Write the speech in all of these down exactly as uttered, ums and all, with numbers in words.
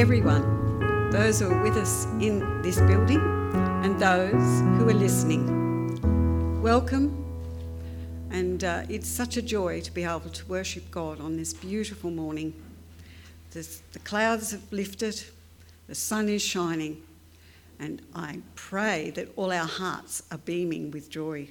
everyone, those who are with us in this building and those who are listening. Welcome, and uh, it's such a joy to be able to worship God on this beautiful morning. This, the clouds have lifted, the sun is shining, and I pray that all our hearts are beaming with joy.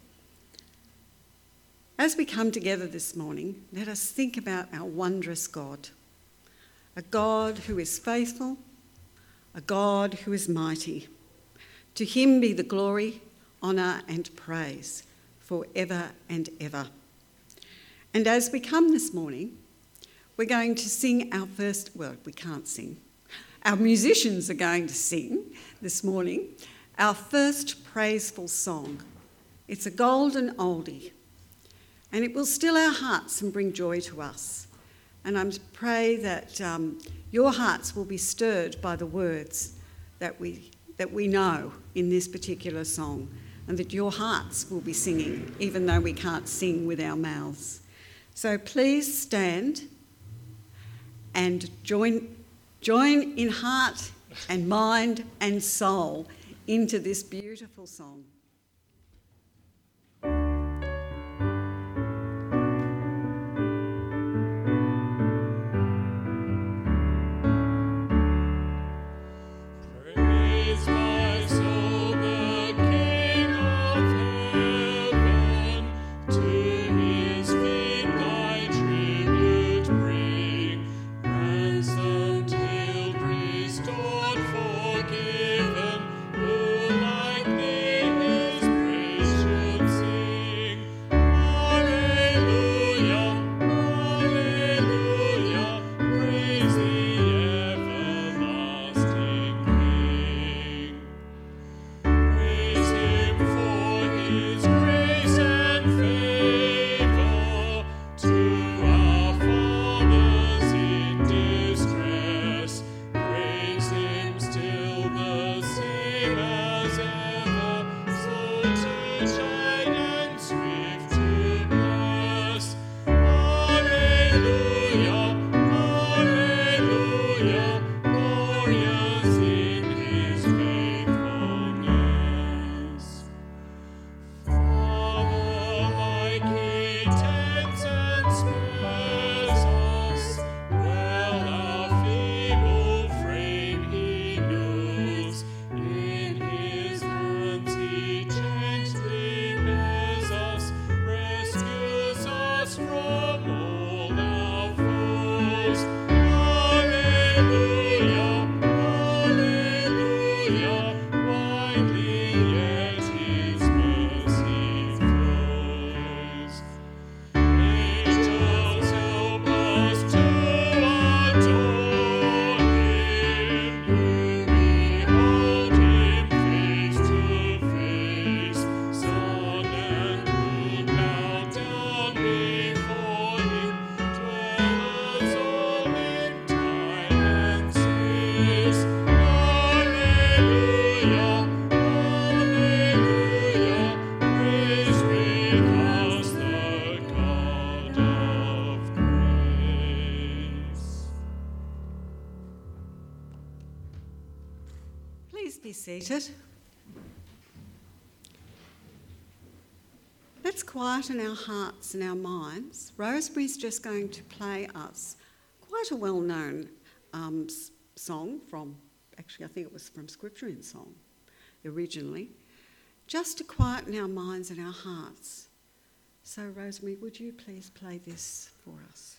As we come together this morning, let us think about our wondrous God, a God who is faithful, a God who is mighty. To him be the glory, honour and praise forever and ever. And as we come this morning, we're going to sing our first, well, we can't sing. Our musicians are going to sing this morning our first praiseful song. It's a golden oldie, and it will still our hearts and bring joy to us. And I pray that um, your hearts will be stirred by the words that we that we know in this particular song, and that your hearts will be singing, even though we can't sing with our mouths. So please stand and join, join in heart and mind and soul into this beautiful song. Seated. Let's quieten our hearts and our minds. Rosemary's just going to play us quite a well-known um, song from, actually I think it was from Scripture in Song originally, just to quieten our minds and our hearts. So Rosemary, would you please play this for us?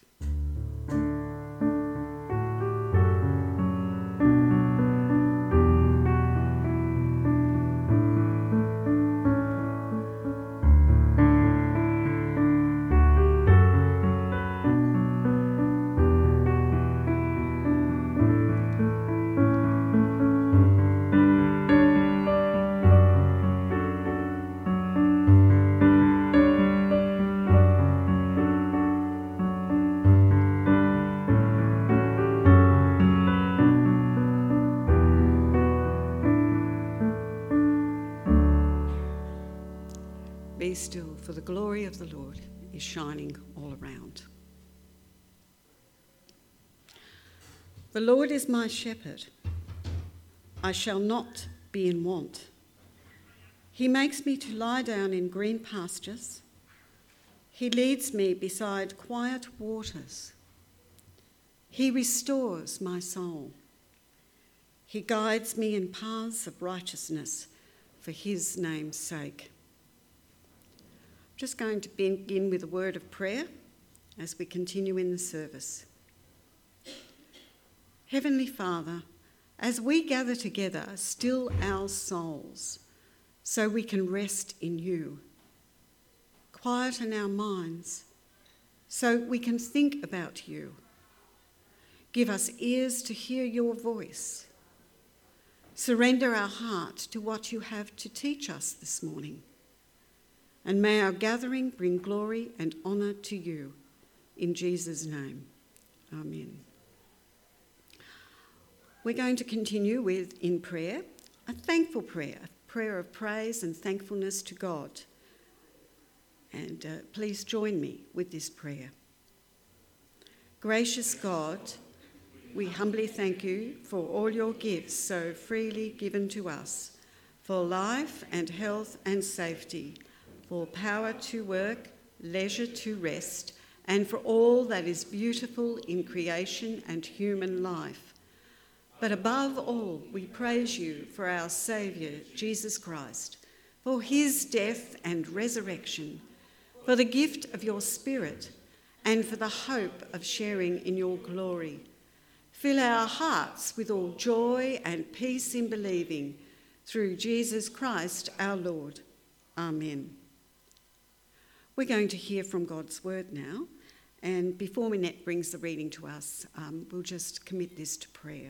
Be still, for the glory of the Lord is shining all around. The Lord is my shepherd. I shall not be in want. He makes me to lie down in green pastures. He leads me beside quiet waters. He restores my soul. He guides me in paths of righteousness for his name's sake. I'm just going to begin with a word of prayer as we continue in the service. Heavenly Father, as we gather together, still our souls so we can rest in you. Quieten our minds so we can think about you. Give us ears to hear your voice. Surrender our heart to what you have to teach us this morning. And may our gathering bring glory and honour to you. In Jesus' name, amen. We're going to continue with, in prayer, a thankful prayer, a prayer of praise and thankfulness to God. And uh, please join me with this prayer. Gracious God, we humbly thank you for all your gifts so freely given to us, for life and health and safety, for power to work, leisure to rest, and for all that is beautiful in creation and human life. But above all, we praise you for our Saviour, Jesus Christ, for his death and resurrection, for the gift of your Spirit, and for the hope of sharing in your glory. Fill our hearts with all joy and peace in believing, through Jesus Christ our Lord. Amen. We're going to hear from God's word now, and before Minette brings the reading to us, um, we'll just commit this to prayer.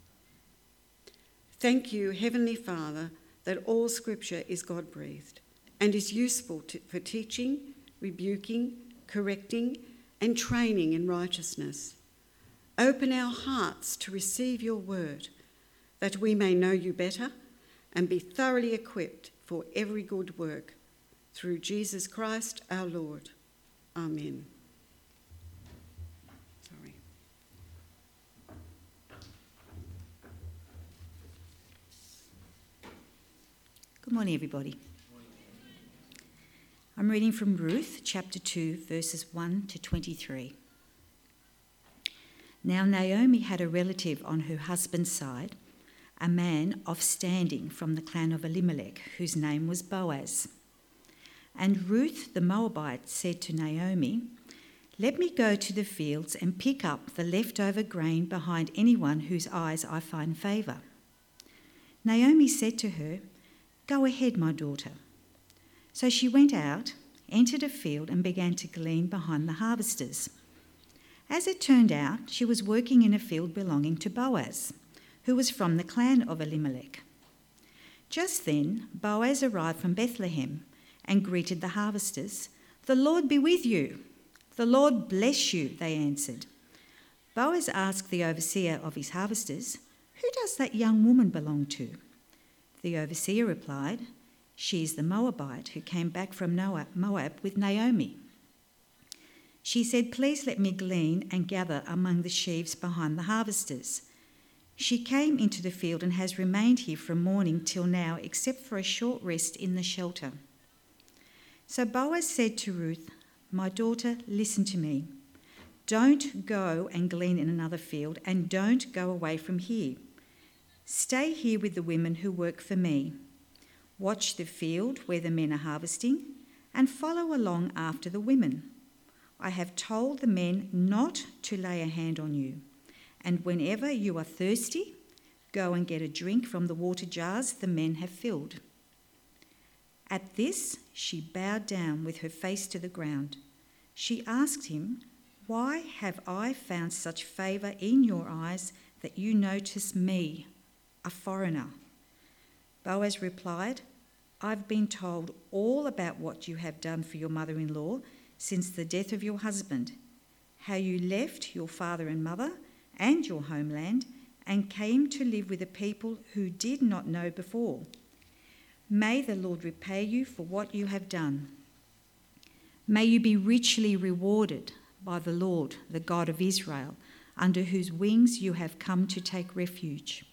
Thank you, Heavenly Father, that all Scripture is God-breathed and is useful to, for teaching, rebuking, correcting, and training in righteousness. Open our hearts to receive your word, that we may know you better and be thoroughly equipped for every good work. Through Jesus Christ our Lord. Amen. Sorry. Good morning, everybody. I'm reading from Ruth, chapter two, verses one to twenty-three. Now Naomi had a relative on her husband's side, a man of standing from the clan of Elimelech, whose name was Boaz. And Ruth the Moabite said to Naomi, "Let me go to the fields and pick up the leftover grain behind anyone whose eyes I find favour." Naomi said to her, "Go ahead, my daughter." So she went out, entered a field, and began to glean behind the harvesters. As it turned out, she was working in a field belonging to Boaz, who was from the clan of Elimelech. Just then, Boaz arrived from Bethlehem and greeted the harvesters. "The Lord be with you." "The Lord bless you," they answered. Boaz asked the overseer of his harvesters, "Who does that young woman belong to?" The overseer replied, "She is the Moabite who came back from Moab with Naomi." She said, "Please let me glean and gather among the sheaves behind the harvesters." She came into the field and has remained here from morning till now, except for a short rest in the shelter. So Boaz said to Ruth, "My daughter, listen to me. Don't go and glean in another field, and don't go away from here. Stay here with the women who work for me. Watch the field where the men are harvesting, and follow along after the women. I have told the men not to lay a hand on you, and whenever you are thirsty, go and get a drink from the water jars the men have filled." At this, she bowed down with her face to the ground. She asked him, "Why have I found such favour in your eyes that you notice me, a foreigner?" Boaz replied, "I've been told all about what you have done for your mother-in-law since the death of your husband, how you left your father and mother and your homeland and came to live with a people who did not know before. May the Lord repay you for what you have done. May you be richly rewarded by the Lord, the God of Israel, under whose wings you have come to take refuge.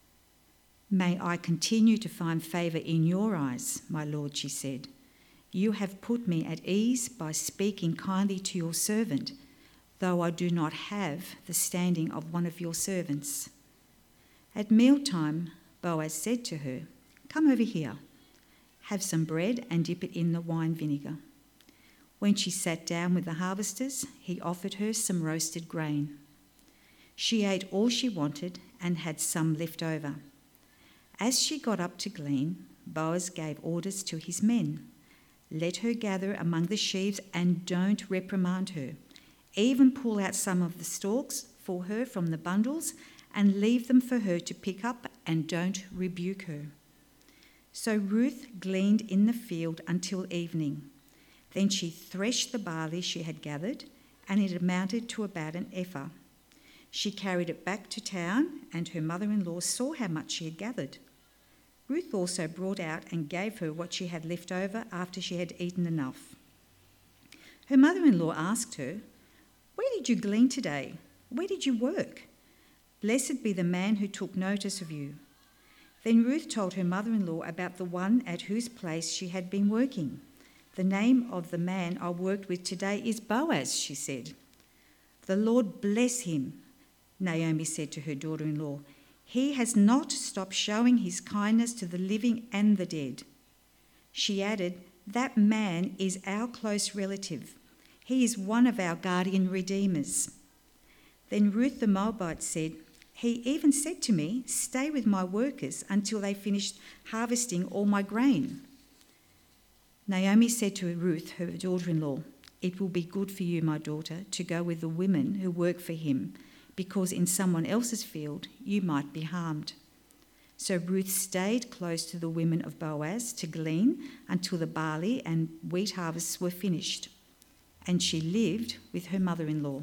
May I continue to find favour in your eyes, my lord, she said. You have put me at ease by speaking kindly to your servant, though I do not have the standing of one of your servants. At mealtime, Boaz said to her, Come over here, have some bread and dip it in the wine vinegar. When she sat down with the harvesters, he offered her some roasted grain. She ate all she wanted and had some left over. As she got up to glean, Boaz gave orders to his men. Let her gather among the sheaves and don't reprimand her. Even pull out some of the stalks for her from the bundles and leave them for her to pick up, and don't rebuke her. So Ruth gleaned in the field until evening. Then she threshed the barley she had gathered, and it amounted to about an ephah. She carried it back to town, and her mother-in-law saw how much she had gathered. Ruth also brought out and gave her what she had left over after she had eaten enough. Her mother-in-law asked her, Where did you glean today? Where did you work? Blessed be the man who took notice of you. Then Ruth told her mother-in-law about the one at whose place she had been working. The name of the man I worked with today is Boaz, she said. The Lord bless him, Naomi said to her daughter-in-law. He has not stopped showing his kindness to the living and the dead. She added, That man is our close relative. He is one of our guardian redeemers. Then Ruth the Moabite said, He even said to me, Stay with my workers until they finish harvesting all my grain. Naomi said to Ruth, her daughter-in-law, It will be good for you, my daughter, to go with the women who work for him, because in someone else's field you might be harmed. So Ruth stayed close to the women of Boaz to glean until the barley and wheat harvests were finished, and she lived with her mother-in-law.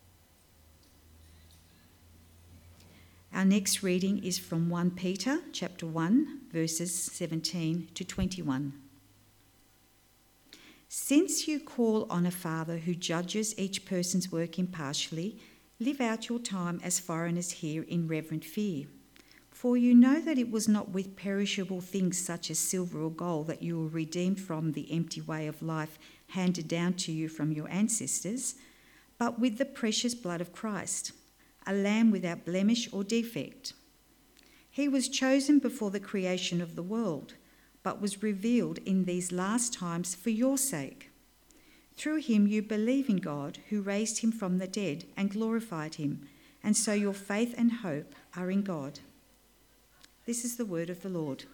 Our next reading is from First Peter chapter one, verses seventeen to twenty-one. Since you call on a Father who judges each person's work impartially, live out your time as foreigners here in reverent fear. For you know that it was not with perishable things such as silver or gold that you were redeemed from the empty way of life handed down to you from your ancestors, but with the precious blood of Christ, a lamb without blemish or defect. He was chosen before the creation of the world, but was revealed in these last times for your sake. Through him you believe in God, who raised him from the dead and glorified him, and so your faith and hope are in God. This is the word of the Lord.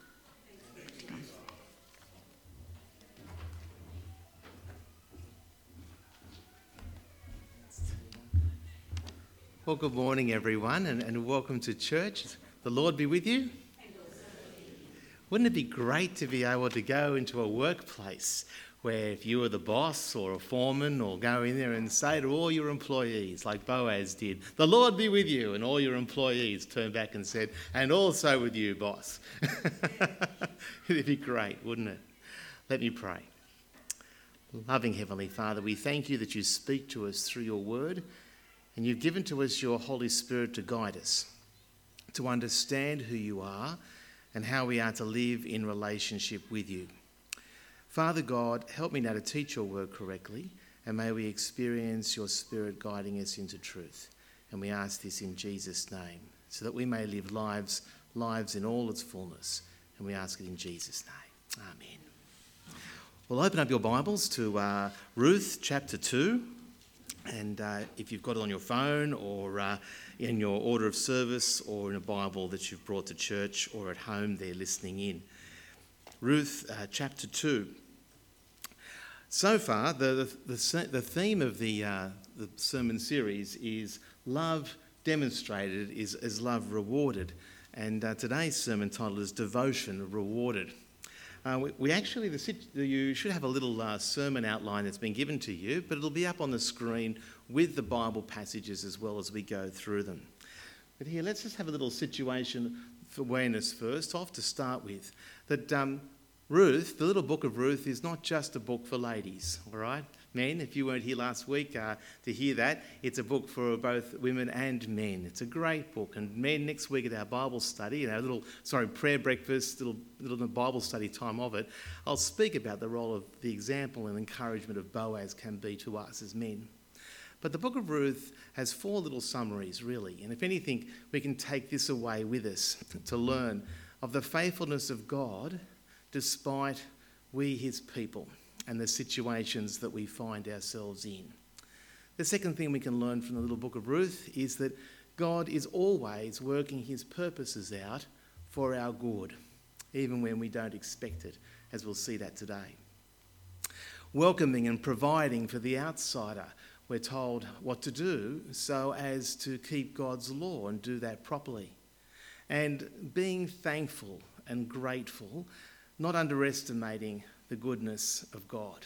Well, good morning, everyone, and, and welcome to church. The Lord be with you. Wouldn't it be great to be able to go into a workplace where if you were the boss or a foreman, or go in there and say to all your employees, like Boaz did, the Lord be with you, and all your employees turned back and said, and also with you, boss. It'd be great, wouldn't it? Let me pray. Loving Heavenly Father, we thank you that you speak to us through your word, and you've given to us your Holy Spirit to guide us, to understand who you are and how we are to live in relationship with you. Father God, help me now to teach your word correctly, and may we experience your Spirit guiding us into truth. And we ask this in Jesus' name, so that we may live lives, lives in all its fullness. And we ask it in Jesus' name. Amen. Well, open up your Bibles to uh, Ruth chapter two. And uh, if you've got it on your phone, or uh, in your order of service, or in a Bible that you've brought to church, or at home there listening in. Ruth uh, chapter two. So far, the, the, the, the theme of the, uh, the sermon series is love demonstrated is, is love rewarded. And uh, today's sermon title is Devotion Rewarded. Uh, we, we actually, the, you should have a little uh, sermon outline that's been given to you, but it'll be up on the screen with the Bible passages as well as we go through them. But here, let's just have a little situation awareness first off to start with. That um, Ruth, the little book of Ruth, is not just a book for ladies, all right? men. If you weren't here last week uh, to hear that, it's a book for both women and men. It's a great book. And men, next week at our Bible study, and our little, sorry, prayer breakfast, little, little Bible study time of it, I'll speak about the role of the example and encouragement of Boaz can be to us as men. But the book of Ruth has four little summaries, really. And if anything, we can take this away with us to learn of the faithfulness of God despite we, his people, and the situations that we find ourselves in. The second thing we can learn from the little book of Ruth is that God is always working his purposes out for our good, even when we don't expect it, as we'll see that today. Welcoming and providing for the outsider. We're told what to do so as to keep God's law and do that properly. And being thankful and grateful, not underestimating the goodness of God.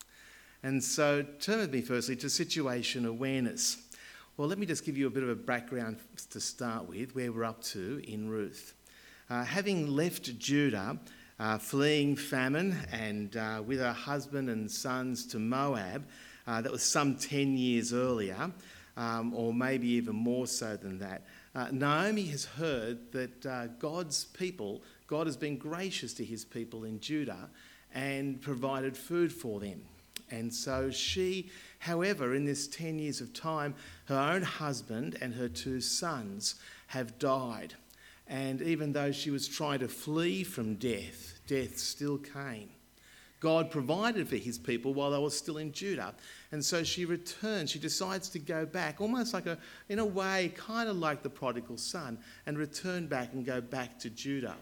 And so turn with me firstly to situation awareness. Well, let me just give you a bit of a background to start with, where we're up to in Ruth. Uh, having left Judah, uh, fleeing famine, and uh, with her husband and sons to Moab, uh, that was some ten years earlier, um, or maybe even more so than that, uh, Naomi has heard that uh, God's people, God has been gracious to his people in Judah and provided food for them. And so she, however, in this ten years of time, her own husband and her two sons have died. And even though she was trying to flee from death, death still came. God provided for his people while they were still in Judah. And so she returns, she decides to go back, almost like a, in a way, kind of like the prodigal son, and return back and go back to Judah.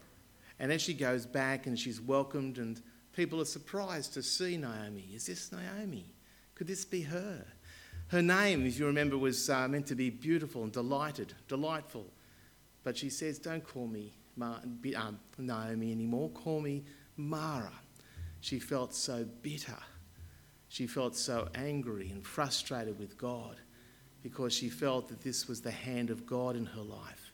And as she goes back and she's welcomed, and people are surprised to see Naomi. Is this Naomi? Could this be her? Her name, if you remember, was uh, meant to be beautiful and delighted, delightful. But she says, don't call me Ma- um, Naomi anymore, call me Mara. She felt so bitter. She felt so angry and frustrated with God because she felt that this was the hand of God in her life.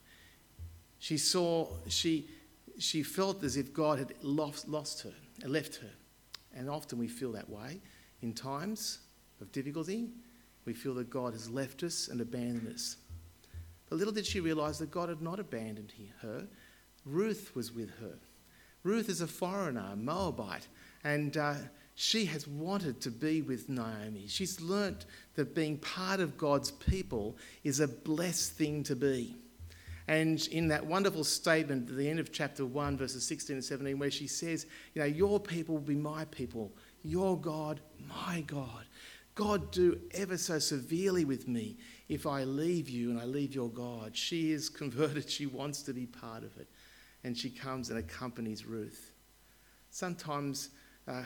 She saw, she, she felt as if God had lost, lost her and left her. And often we feel that way in times of difficulty. We feel that God has left us and abandoned us. But little did she realise that God had not abandoned her. Ruth was with her. Ruth is a foreigner, a Moabite, and uh, she has wanted to be with Naomi. She's learnt that being part of God's people is a blessed thing to be. And in that wonderful statement at the end of chapter one, verses sixteen and seventeen, where she says, you know, your people will be my people, your God, my God. God, do ever so severely with me if I leave you and I leave your God. She is converted. She wants to be part of it. And she comes and accompanies Ruth. Sometimes uh,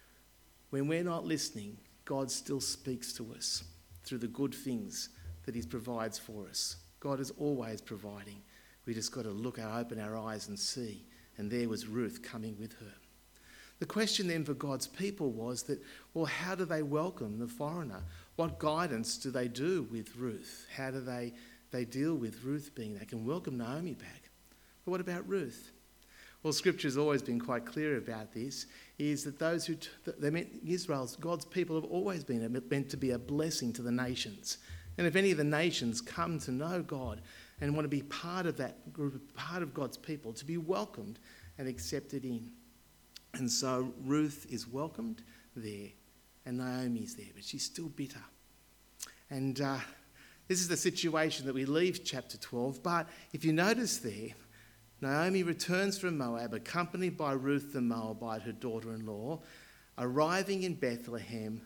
when we're not listening, God still speaks to us through the good things that he provides for us. God is always providing. We just got to look and open our eyes and see. And there was Ruth coming with her. The question then for God's people was that, well, how do they welcome the foreigner? What guidance do they do with Ruth? How do they, they deal with Ruth being, they can welcome Naomi back. But what about Ruth? Well, Scripture's always been quite clear about this, is that those who, they meant Israel's, God's people have always been meant to be a blessing to the nations. And if any of the nations come to know God and want to be part of that group, part of God's people, to be welcomed and accepted in. And so Ruth is welcomed there, and Naomi's there, but she's still bitter. And uh, this is the situation that we leave chapter twelve. But if you notice there, Naomi returns from Moab, accompanied by Ruth the Moabite, her daughter-in-law, arriving in Bethlehem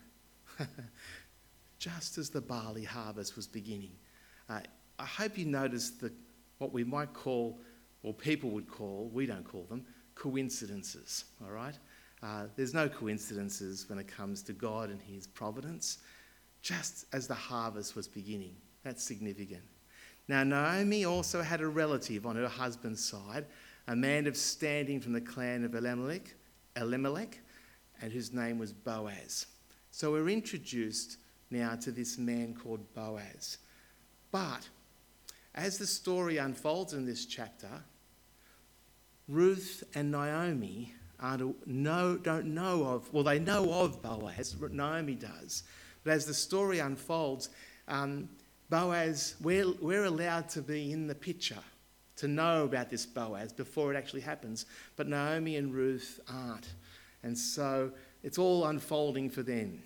just as the barley harvest was beginning. Uh, I hope you noticed the, what we might call, or people would call, we don't call them, coincidences, all right? Uh, there's no coincidences when it comes to God and his providence, just as the harvest was beginning. That's significant. Now, Naomi also had a relative on her husband's side, a man of standing from the clan of Elimelech, Elimelech, and whose name was Boaz. So we're introduced now to this man called Boaz. But as the story unfolds in this chapter, Ruth and Naomi aren't, know, don't know of, well, they know of Boaz, Naomi does. But as the story unfolds, um, Boaz, we're, we're allowed to be in the picture, to know about this Boaz before it actually happens. But Naomi and Ruth aren't. And so it's all unfolding for them.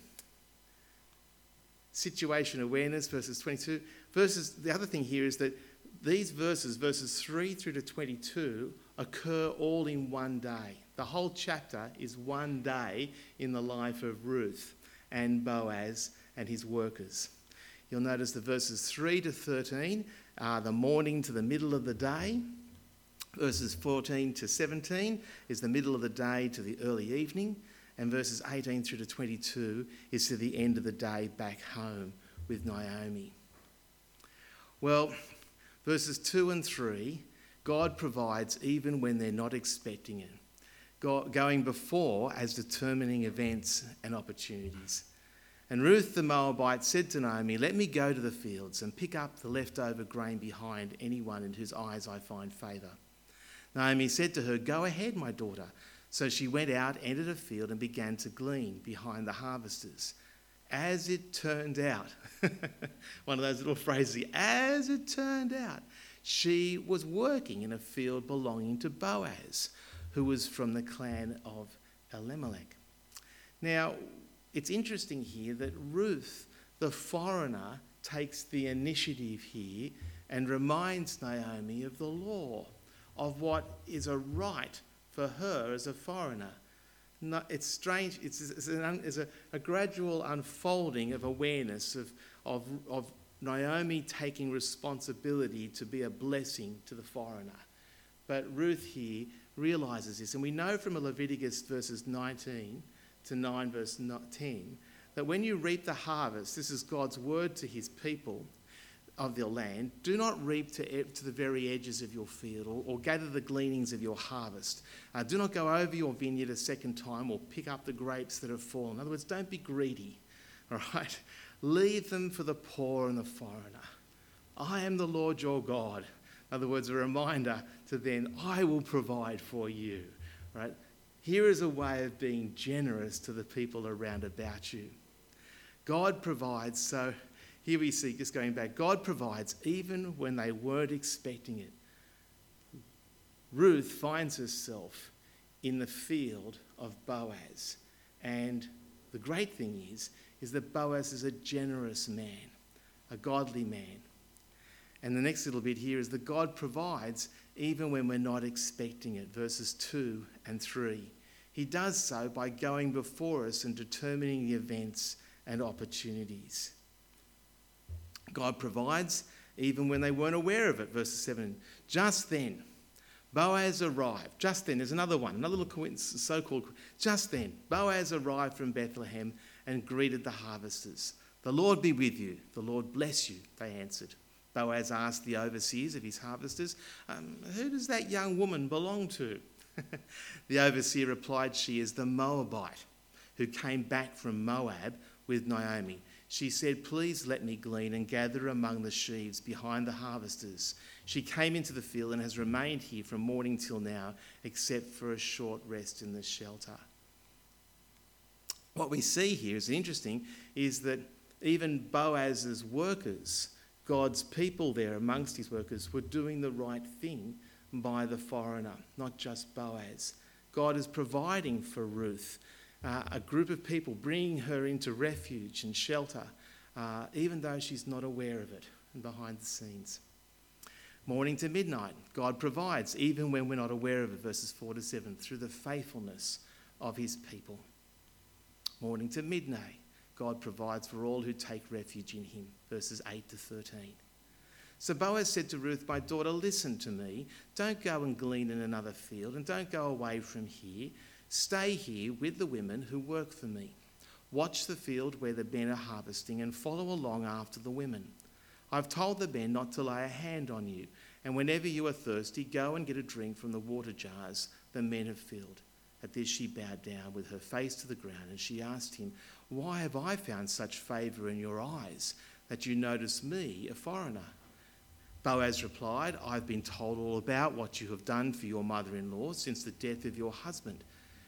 Situation awareness, verses twenty-two. Verses, the other thing here is that these verses, verses three through to twenty-two, occur all in one day. The whole chapter is one day in the life of Ruth and Boaz and his workers. You'll notice the verses three to thirteen are the morning to the middle of the day. Verses fourteen to seventeen is the middle of the day to the early evening. And verses eighteen through to twenty-two is to the end of the day back home with Naomi. Well, verses two and three, God provides even when they're not expecting it. God, going before as determining events and opportunities. And Ruth the Moabite said to Naomi, "Let me go to the fields and pick up the leftover grain behind anyone in whose eyes I find favour." Naomi said to her, "Go ahead, my daughter." So she went out, entered a field and began to glean behind the harvesters. As it turned out, one of those little phrases, as it turned out, she was working in a field belonging to Boaz, who was from the clan of Elimelech. Now, it's interesting here that Ruth, the foreigner, takes the initiative here and reminds Naomi of the law, of what is a right for her as a foreigner. No, it's strange, it's, it's, an, it's a, a gradual unfolding of awareness of, of, of Naomi taking responsibility to be a blessing to the foreigner. But Ruth here realises this, and we know from Leviticus verses nineteen to nine verse ten, that when you reap the harvest, this is God's word to his people of the land, do not reap to, to the very edges of your field or, or gather the gleanings of your harvest. Uh, do not go over your vineyard a second time or pick up the grapes that have fallen. In other words, don't be greedy, all right? Leave them for the poor and the foreigner. I am the Lord your God. In other words, a reminder to them, I will provide for you, right? Here is a way of being generous to the people around about you. God provides, so here we see, just going back, God provides even when they weren't expecting it. Ruth finds herself in the field of Boaz. And the great thing is, is that Boaz is a generous man, a godly man. And the next little bit here is that God provides even when we're not expecting it, verses two and three. He does so by going before us and determining the events and opportunities. God provides even when they weren't aware of it. Verse seven. Just then, Boaz arrived. Just then, there's another one, another little coincidence, so-called. Just then, Boaz arrived from Bethlehem and greeted the harvesters. "The Lord be with you. The Lord bless you," they answered. Boaz asked the overseers of his harvesters, um, "Who does that young woman belong to?" The overseer replied, "She is the Moabite who came back from Moab with Naomi. She said, 'Please let me glean and gather among the sheaves behind the harvesters.' She came into the field and has remained here from morning till now, except for a short rest in the shelter." What we see here is interesting, is that even Boaz's workers, God's people there amongst his workers, were doing the right thing by the foreigner, not just Boaz. God is providing for Ruth. Uh, a group of people bringing her into refuge and shelter, uh, even though she's not aware of it and behind the scenes. Morning to midnight, God provides, even when we're not aware of it, verses four to seven, through the faithfulness of his people. Morning to midnight, God provides for all who take refuge in him, verses eight to thirteen. So Boaz said to Ruth, "My daughter, listen to me. Don't go and glean in another field, and don't go away from here. Stay here with the women who work for me. Watch the field where the men are harvesting and follow along after the women. I've told the men not to lay a hand on you, and whenever you are thirsty, go and get a drink from the water jars the men have filled." At this she bowed down with her face to the ground, and she asked him, "Why have I found such favour in your eyes that you notice me, a foreigner?" Boaz replied, "I've been told all about what you have done for your mother-in-law since the death of your husband,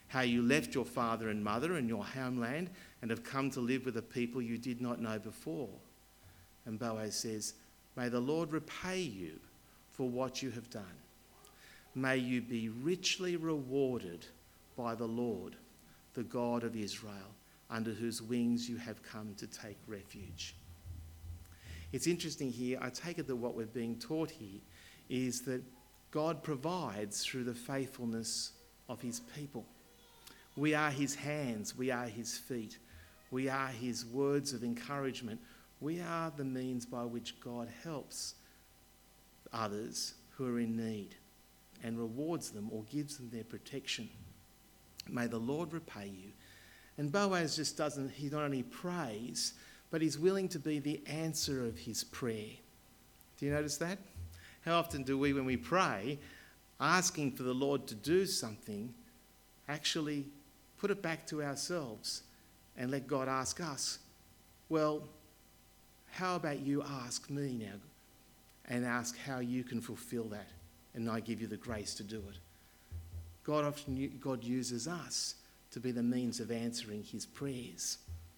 how you left your father and mother and your homeland and have come to live with a people you did not know before. And Boaz says, may the Lord repay you for what you have done. May you be richly rewarded by the Lord, the God of Israel, under whose wings you have come to take refuge. It's interesting here, I take it that what we're being taught here is that God provides through the faithfulness of his people. We are his hands, we are his feet, we are his words of encouragement. We are the means by which God helps others who are in need and rewards them or gives them their protection. May the Lord repay you. And Boaz just doesn't, he not only prays, but he's willing to be the answer of his prayer. Do you notice that? How often do we, when we pray, asking for the Lord to do something, actually put it back to ourselves and let God ask us, well, how about you ask me now and ask how you can fulfill that, and I give you the grace to do it. God often God uses us to be the means of answering his prayers.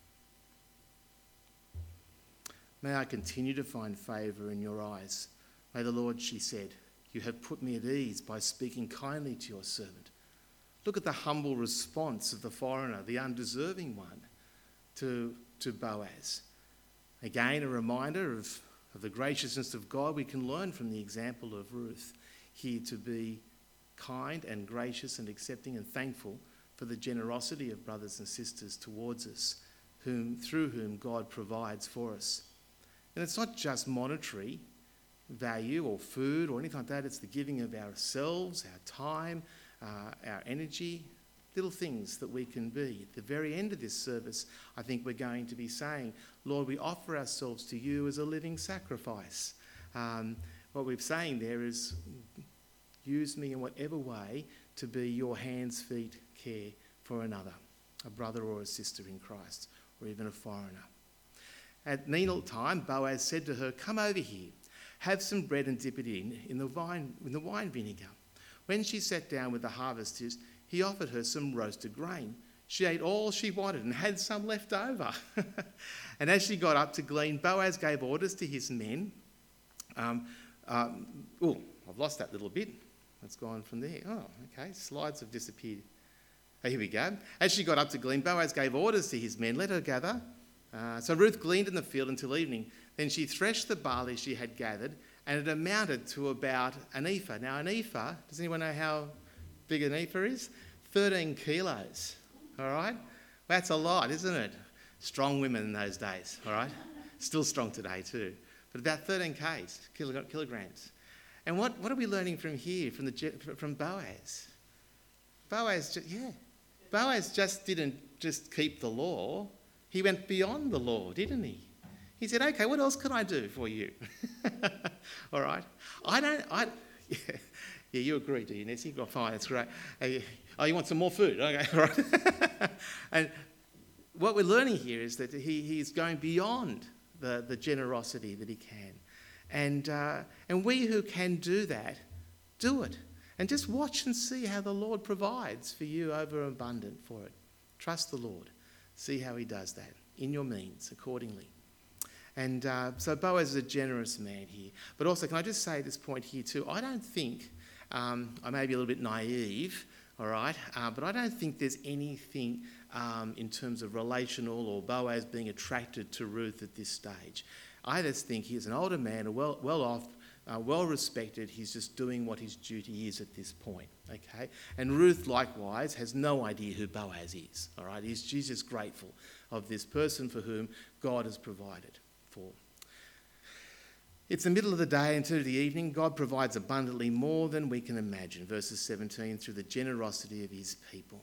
May I continue to find favour in your eyes. May the Lord, she said, you have put me at ease by speaking kindly to your servant. Look at the humble response of the foreigner, the undeserving one, to, to Boaz. Again, a reminder of, of the graciousness of God. We can learn from the example of Ruth here to be kind and gracious and accepting and thankful for the generosity of brothers and sisters towards us, whom, through whom God provides for us. And it's not just monetary value or food or anything like that. It's the giving of ourselves, our time, uh, our energy, little things that we can be. At the very end of this service, I think we're going to be saying, Lord, we offer ourselves to you as a living sacrifice. Um, what we're saying there is, use me in whatever way to be your hands, feet, care for another, a brother or a sister in Christ, or even a foreigner. At meal time, Boaz said to her, come over here, have some bread and dip it in, in the wine, in the wine vinegar. When she sat down with the harvesters, he offered her some roasted grain. She ate all she wanted and had some left over. And as she got up to glean, Boaz gave orders to his men. Um, um, oh, I've lost that little bit. It's gone from there. Oh, okay, slides have disappeared. Oh, here we go. As she got up to glean, Boaz gave orders to his men, let her gather. Uh, so Ruth gleaned in the field until evening. Then she threshed the barley she had gathered, and it amounted to about an ephah. Now, an ephah, does anyone know how big an ephah is? thirteen kilos, all right? That's a lot, isn't it? Strong women in those days, all right? Still strong today too. But about thirteen k's, kilograms. And what, what are we learning from here, from, the, from Boaz? Boaz, yeah. Boaz just didn't just keep the law. He went beyond the law, didn't he? He said, okay, what else can I do for you? All right. I don't, I, yeah, yeah you agree, do you, Nessie? Oh, fine, that's great. Oh, you want some more food? Okay, all right. And what we're learning here is that he, he's going beyond the, the generosity that he can. And, uh, and we who can do that, do it. And just watch and see how the Lord provides for you over abundant for it. Trust the Lord. See how he does that in your means accordingly. And uh, so Boaz is a generous man here. But also, can I just say at this point here too, I don't think, um, I may be a little bit naive, all right, uh, but I don't think there's anything um, in terms of relational or Boaz being attracted to Ruth at this stage. I just think he's an older man, a well, well off, uh, well respected. He's just doing what his duty is at this point, okay? And Ruth, likewise, has no idea who Boaz is, all right? He's, she's just grateful of this person for whom God has provided for. It's the middle of the day into the evening. God provides abundantly more than we can imagine. Verses seventeen, through the generosity of his people.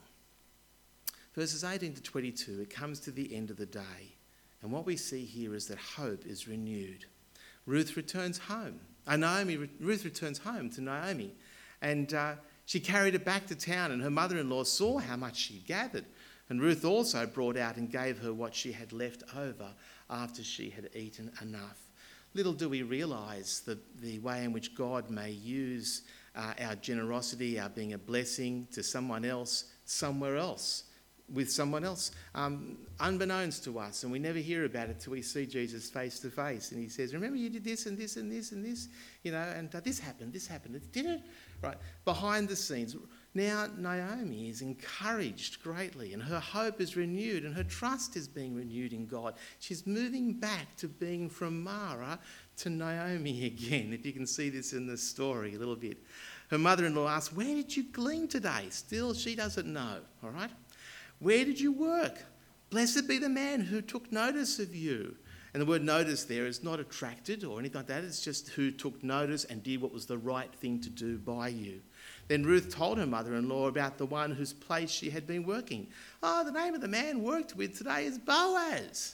Verses eighteen to twenty-two, it comes to the end of the day. And what we see here is that hope is renewed. Ruth returns home. Uh, Naomi, Ruth returns home to Naomi. And uh, she carried it back to town, and her mother-in-law saw how much she'd gathered. And Ruth also brought out and gave her what she had left over after she had eaten enough. Little do we realise the, the way in which God may use uh, our generosity, our being a blessing to someone else, somewhere else, with someone else, um, unbeknownst to us, and we never hear about it till we see Jesus face to face, and he says, remember you did this and this and this and this, you know, and uh, this happened, this happened, did it? Right, behind the scenes. Now Naomi is encouraged greatly, and her hope is renewed, and her trust is being renewed in God. She's moving back to being from Mara to Naomi again, if you can see this in the story a little bit. Her mother-in-law asks, where did you glean today? Still, she doesn't know, all right? Where did you work? Blessed be the man who took notice of you. And the word notice there is not attracted or anything like that. It's just who took notice and did what was the right thing to do by you. Then Ruth told her mother-in-law about the one whose place she had been working. Oh, the name of the man worked with today is Boaz,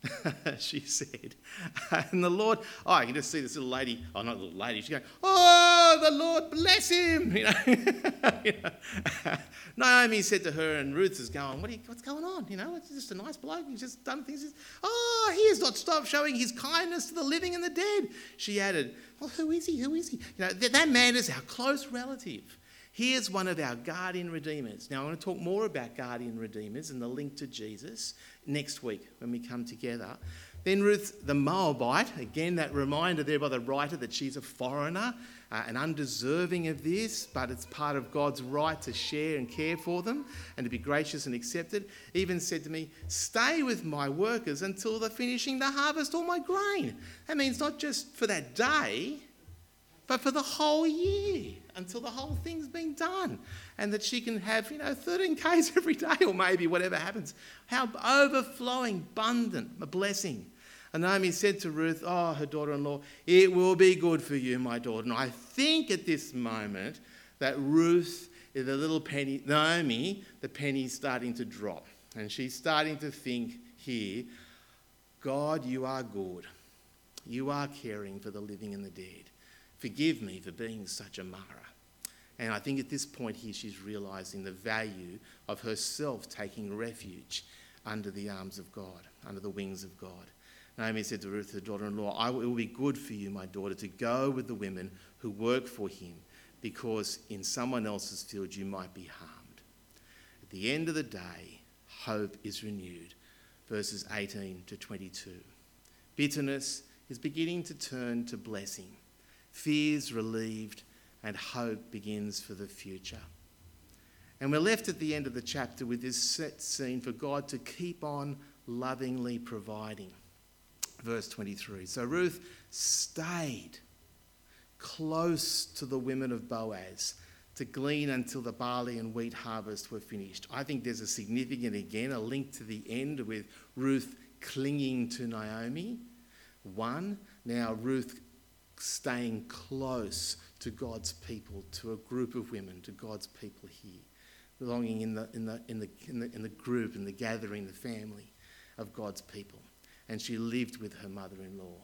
she said. And the Lord, oh, I can just see this little lady, oh, not little lady, she's going, oh, the Lord bless him. You know? You know? Naomi said to her, and Ruth is going, what are you, what's going on? You know, it's just a nice bloke. He's just done things. Oh, he has not stopped showing his kindness to the living and the dead. She added, well, who is he? Who is he? You know, that, that man is our close relative. He is one of our guardian redeemers. Now, I want to talk more about guardian redeemers and the link to Jesus next week when we come together. Then Ruth the Moabite, again, that reminder there by the writer that she's a foreigner uh, and undeserving of this, but it's part of God's right to share and care for them and to be gracious and accepted, even said to me, stay with my workers until they're finishing the harvest all my grain. That means not just for that day, but for the whole year, until the whole thing's been done. And that she can have, you know, thirteen kays every day, or maybe whatever happens. How overflowing, abundant a blessing. And Naomi said to Ruth, oh, her daughter-in-law, it will be good for you, my daughter. And I think at this moment that Ruth, the little penny, Naomi, the penny's starting to drop. And she's starting to think here, God, you are good. You are caring for the living and the dead. Forgive me for being such a Mara. And I think at this point here she's realising the value of herself taking refuge under the arms of God, under the wings of God. Naomi said to Ruth, her daughter-in-law, it will be good for you, my daughter, to go with the women who work for him, because in someone else's field you might be harmed. At the end of the day, hope is renewed. Verses eighteen to twenty-two. Bitterness is beginning to turn to blessing. Fears relieved, and hope begins for the future. And we're left at the end of the chapter with this set scene for God to keep on lovingly providing. Verse twenty-three. So Ruth stayed close to the women of Boaz to glean until the barley and wheat harvest were finished. I think there's a significant, again, a link to the end with Ruth clinging to Naomi. One, now Ruth staying close to God's people, to a group of women, to God's people here, belonging in the in the in the in the, in the group, in the gathering, the family of God's people. And she lived with her mother-in-law.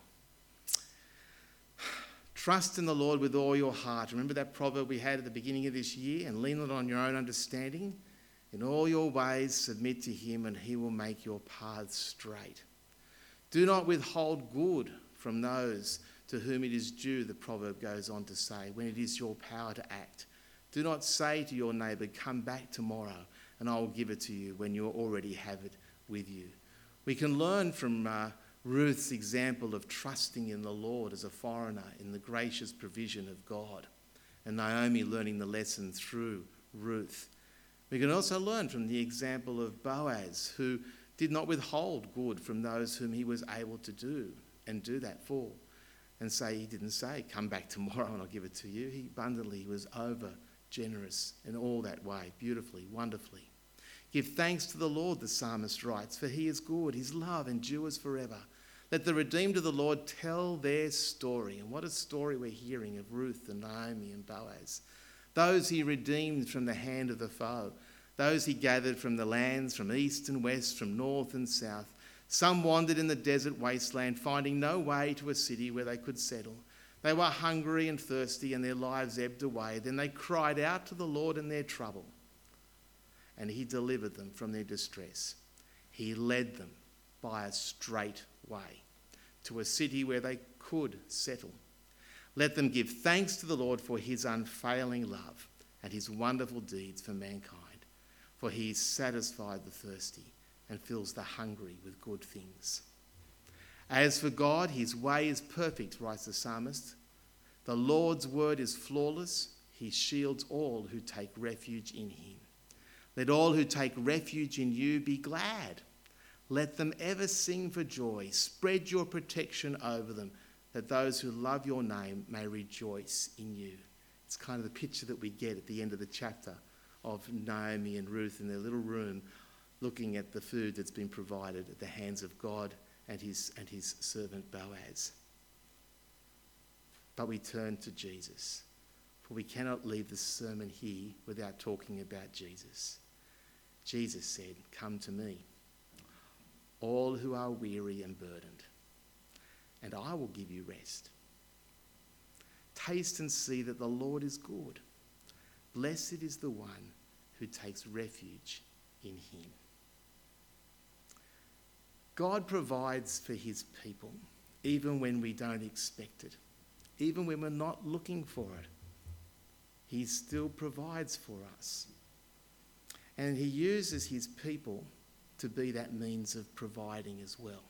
Trust in the Lord with all your heart. Remember that proverb we had at the beginning of this year? And lean not on your own understanding. In all your ways submit to him, and he will make your paths straight. Do not withhold good from those to whom it is due, the proverb goes on to say, when it is your power to act. Do not say to your neighbour, come back tomorrow and I will give it to you, when you already have it with you. We can learn from uh, Ruth's example of trusting in the Lord as a foreigner in the gracious provision of God, and Naomi learning the lesson through Ruth. We can also learn from the example of Boaz, who did not withhold good from those whom he was able to do and do that for. And say, he didn't say, come back tomorrow and I'll give it to you. He abundantly was over generous in all that way, beautifully, wonderfully. Give thanks to the Lord, the psalmist writes, for he is good, his love endures forever. Let the redeemed of the Lord tell their story. And what a story we're hearing of Ruth and Naomi and Boaz. Those he redeemed from the hand of the foe. Those he gathered from the lands, from east and west, from north and south. Some wandered in the desert wasteland, finding no way to a city where they could settle. They were hungry and thirsty, and their lives ebbed away. Then they cried out to the Lord in their trouble, and he delivered them from their distress. He led them by a straight way to a city where they could settle. Let them give thanks to the Lord for his unfailing love and his wonderful deeds for mankind. for he satisfies the thirsty and fills the hungry with good things. As for God, his way is perfect, writes the psalmist. The Lord's word is flawless. He shields all who take refuge in him. Let all who take refuge in you be glad. Let them ever sing for joy. Spread your protection over them, that those who love your name may rejoice in you. It's kind of the picture that we get at the end of the chapter of Naomi and Ruth in their little room looking at the food that's been provided at the hands of God and his, and his servant Boaz. But we turn to Jesus, for we cannot leave the sermon here without talking about Jesus. Jesus said, "Come to me, all who are weary and burdened, and I will give you rest. Taste and see that the Lord is good. Blessed is the one who takes refuge in him." God provides for his people, even when we don't expect it, even when we're not looking for it. He still provides for us. And he uses his people to be that means of providing as well.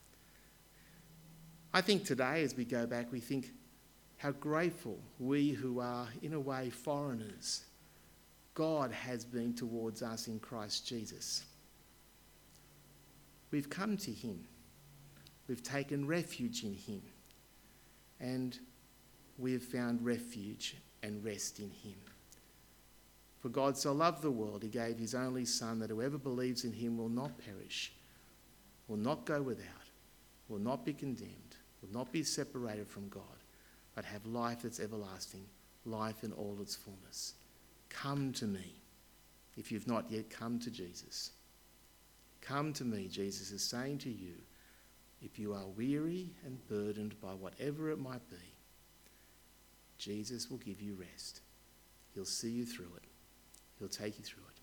I think today, as we go back, we think how grateful we who are, in a way, foreigners, God has been towards us in Christ Jesus. We've come to him. We've taken refuge in him. And we've found refuge and rest in him. For God so loved the world, he gave his only Son, that whoever believes in him will not perish, will not go without, will not be condemned, will not be separated from God, but have life that's everlasting, life in all its fullness. Come to me, if you've not yet come to Jesus. Come to me, Jesus is saying to you, if you are weary and burdened by whatever it might be, Jesus will give you rest. He'll see you through it. He'll take you through it.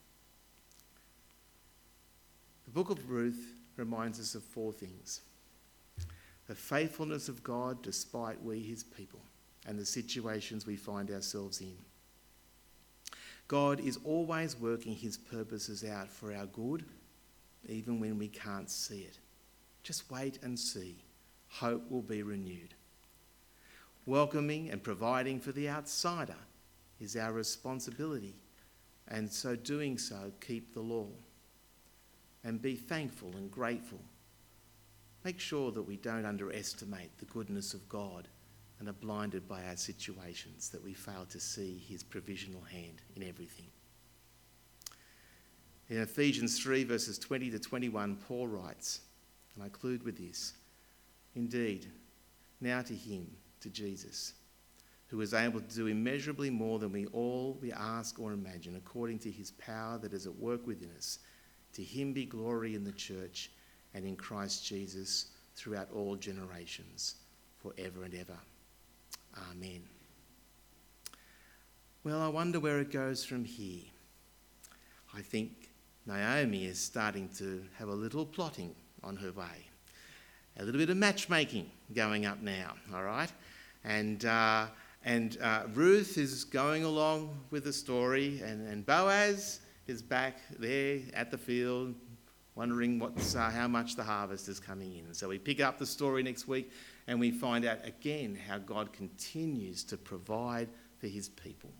The book of Ruth reminds us of four things: the faithfulness of God despite we, his people, and the situations we find ourselves in. God is always working his purposes out for our good, even when we can't see it. Just wait and see. Hope will be renewed. Welcoming and providing for the outsider is our responsibility, and so doing so, keep the law. And be thankful and grateful. Make sure that we don't underestimate the goodness of God and are blinded by our situations, that we fail to see his provisional hand in everything. In Ephesians three, verses twenty to twenty-one, Paul writes, and I conclude with this: "Indeed, now to him, to Jesus, who is able to do immeasurably more than we all we ask or imagine, according to his power that is at work within us. To him be glory in the church and in Christ Jesus throughout all generations, forever and ever. Amen." Well, I wonder where it goes from here. I think Naomi is starting to have a little plotting on her way. A little bit of matchmaking going up now, all right? And uh, and uh, Ruth is going along with the story, and, and Boaz is back there at the field wondering what's, uh, how much the harvest is coming in. So we pick up the story next week and we find out again how God continues to provide for his people.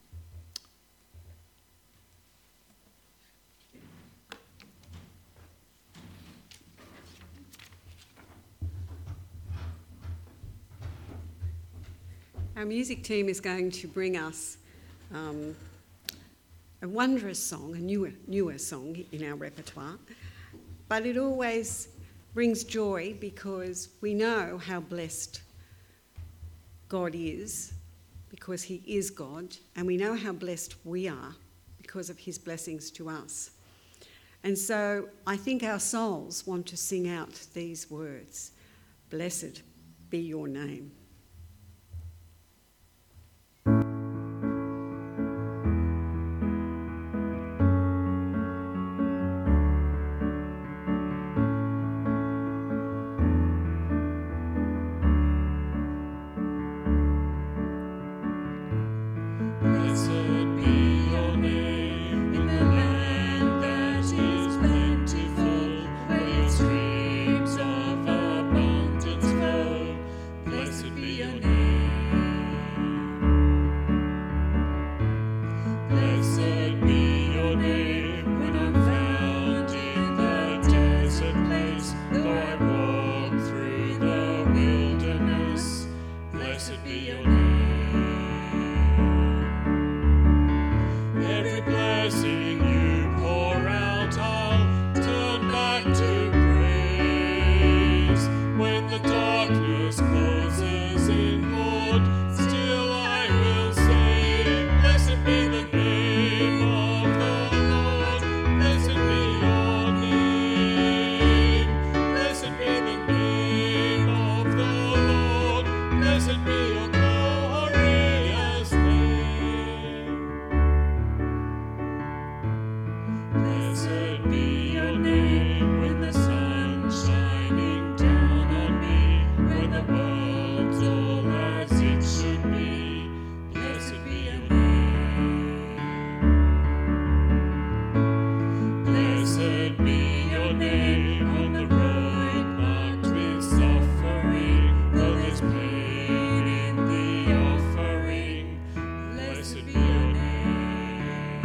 Our music team is going to bring us um, a wondrous song, a newer, newer song in our repertoire, but it always brings joy because we know how blessed God is, because he is God, and we know how blessed we are because of his blessings to us. And so I think our souls want to sing out these words: "Blessed be your name." Blessed be your name in the land that When the darkness closes in, Lord, still I will say, blessed be the name of the Lord, blessed be your name. Blessed be the name of the Lord, blessed be your glorious name. Blessed be your name when the sun's shining down on me, when the world's all as it should be. Blessed be your name. Blessed be your name on the road marked with suffering, though there's pain in the offering. Blessed be your name.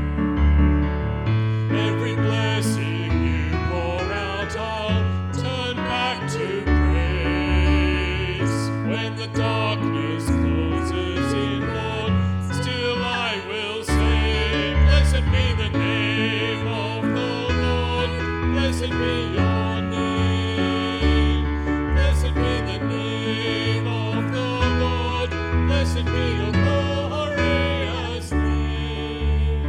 Every blessing you pour out, I'll turn back to praise. When the darkness closes in, Lord, still I will say, blessed be the name of the Lord, blessed be your name. Blessed be the name of the Lord, blessed be your glorious name.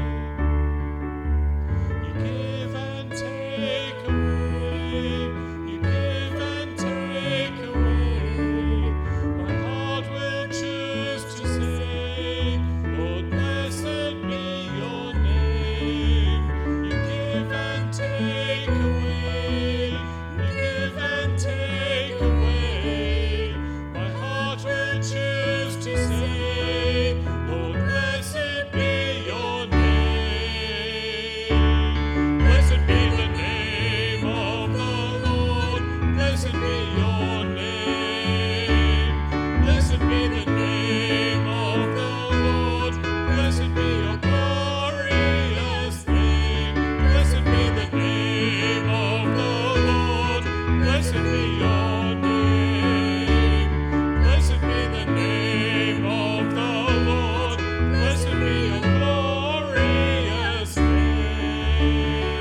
You give and take away, you give and take away. My heart will choose to say, Lord, blessed be your name. You give and take away, you give and take away. My heart will choose to say, Lord, blessed be your name. Blessed be the name of the Lord, blessed be your name. Blessed be the name of the Lord, blessed be your glorious name. Blessed be the name of the Lord, blessed be your name. Blessed be the name of the Lord, blessed be your glorious name.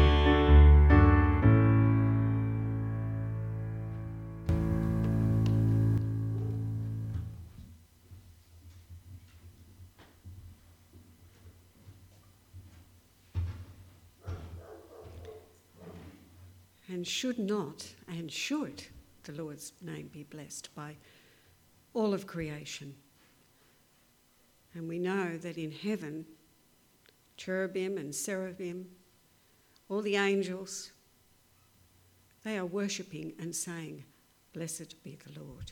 And should not, and should the Lord's name be blessed by all of creation. And we know that in heaven, cherubim and seraphim, all the angels, they are worshipping and saying, blessed be the Lord.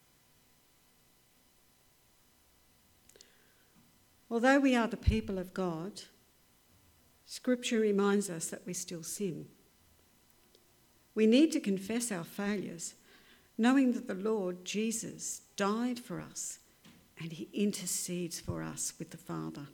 Although we are the people of God, Scripture reminds us that we still sin. We need to confess our failures, knowing that the Lord Jesus died for us and he intercedes for us with the Father.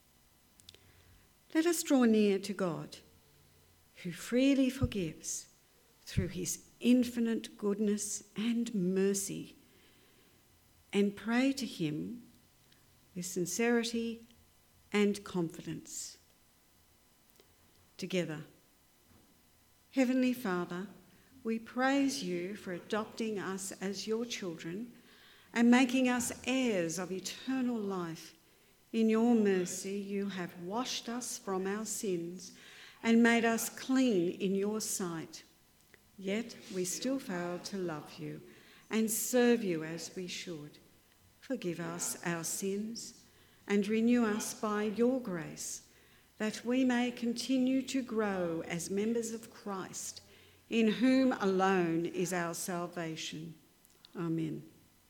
Let us draw near to God, who freely forgives through his infinite goodness and mercy, and pray to him with sincerity and confidence. Together. Heavenly Father, we praise you for adopting us as your children and making us heirs of eternal life. In your mercy, you have washed us from our sins and made us clean in your sight. Yet we still fail to love you and serve you as we should. Forgive us our sins and renew us by your grace, that we may continue to grow as members of Christ, in whom alone is our salvation. Amen.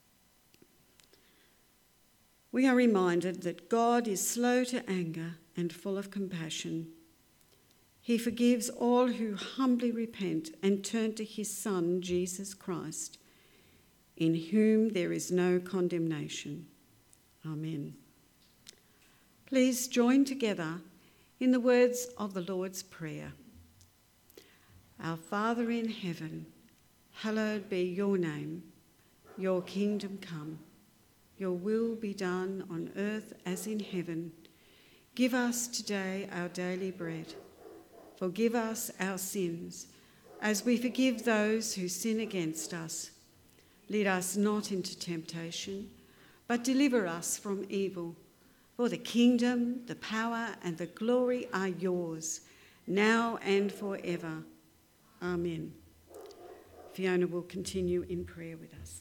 We are reminded that God is slow to anger and full of compassion. He forgives all who humbly repent and turn to his Son, Jesus Christ, in whom there is no condemnation. Amen. Please join together in the words of the Lord's Prayer. Our Father in heaven, hallowed be your name. Your kingdom come. Your will be done on earth as in heaven. Give us today our daily bread. Forgive us our sins, as we forgive those who sin against us. Lead us not into temptation, but deliver us from evil. For the kingdom, the power, and the glory are yours, now and forever. Amen. Fiona will continue in prayer with us.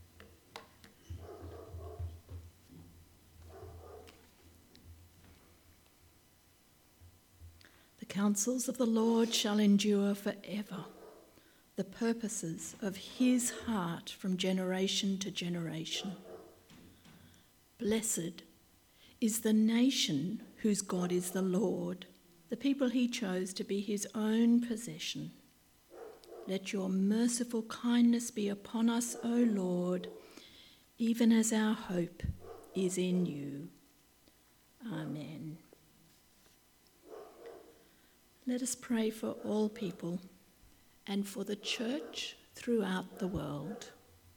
The counsels of the Lord shall endure forever, the purposes of his heart from generation to generation. Blessed is the nation whose God is the Lord, the people he chose to be his own possession. Let your merciful kindness be upon us, O Lord, even as our hope is in you. Amen. Let us pray for all people and for the church throughout the world.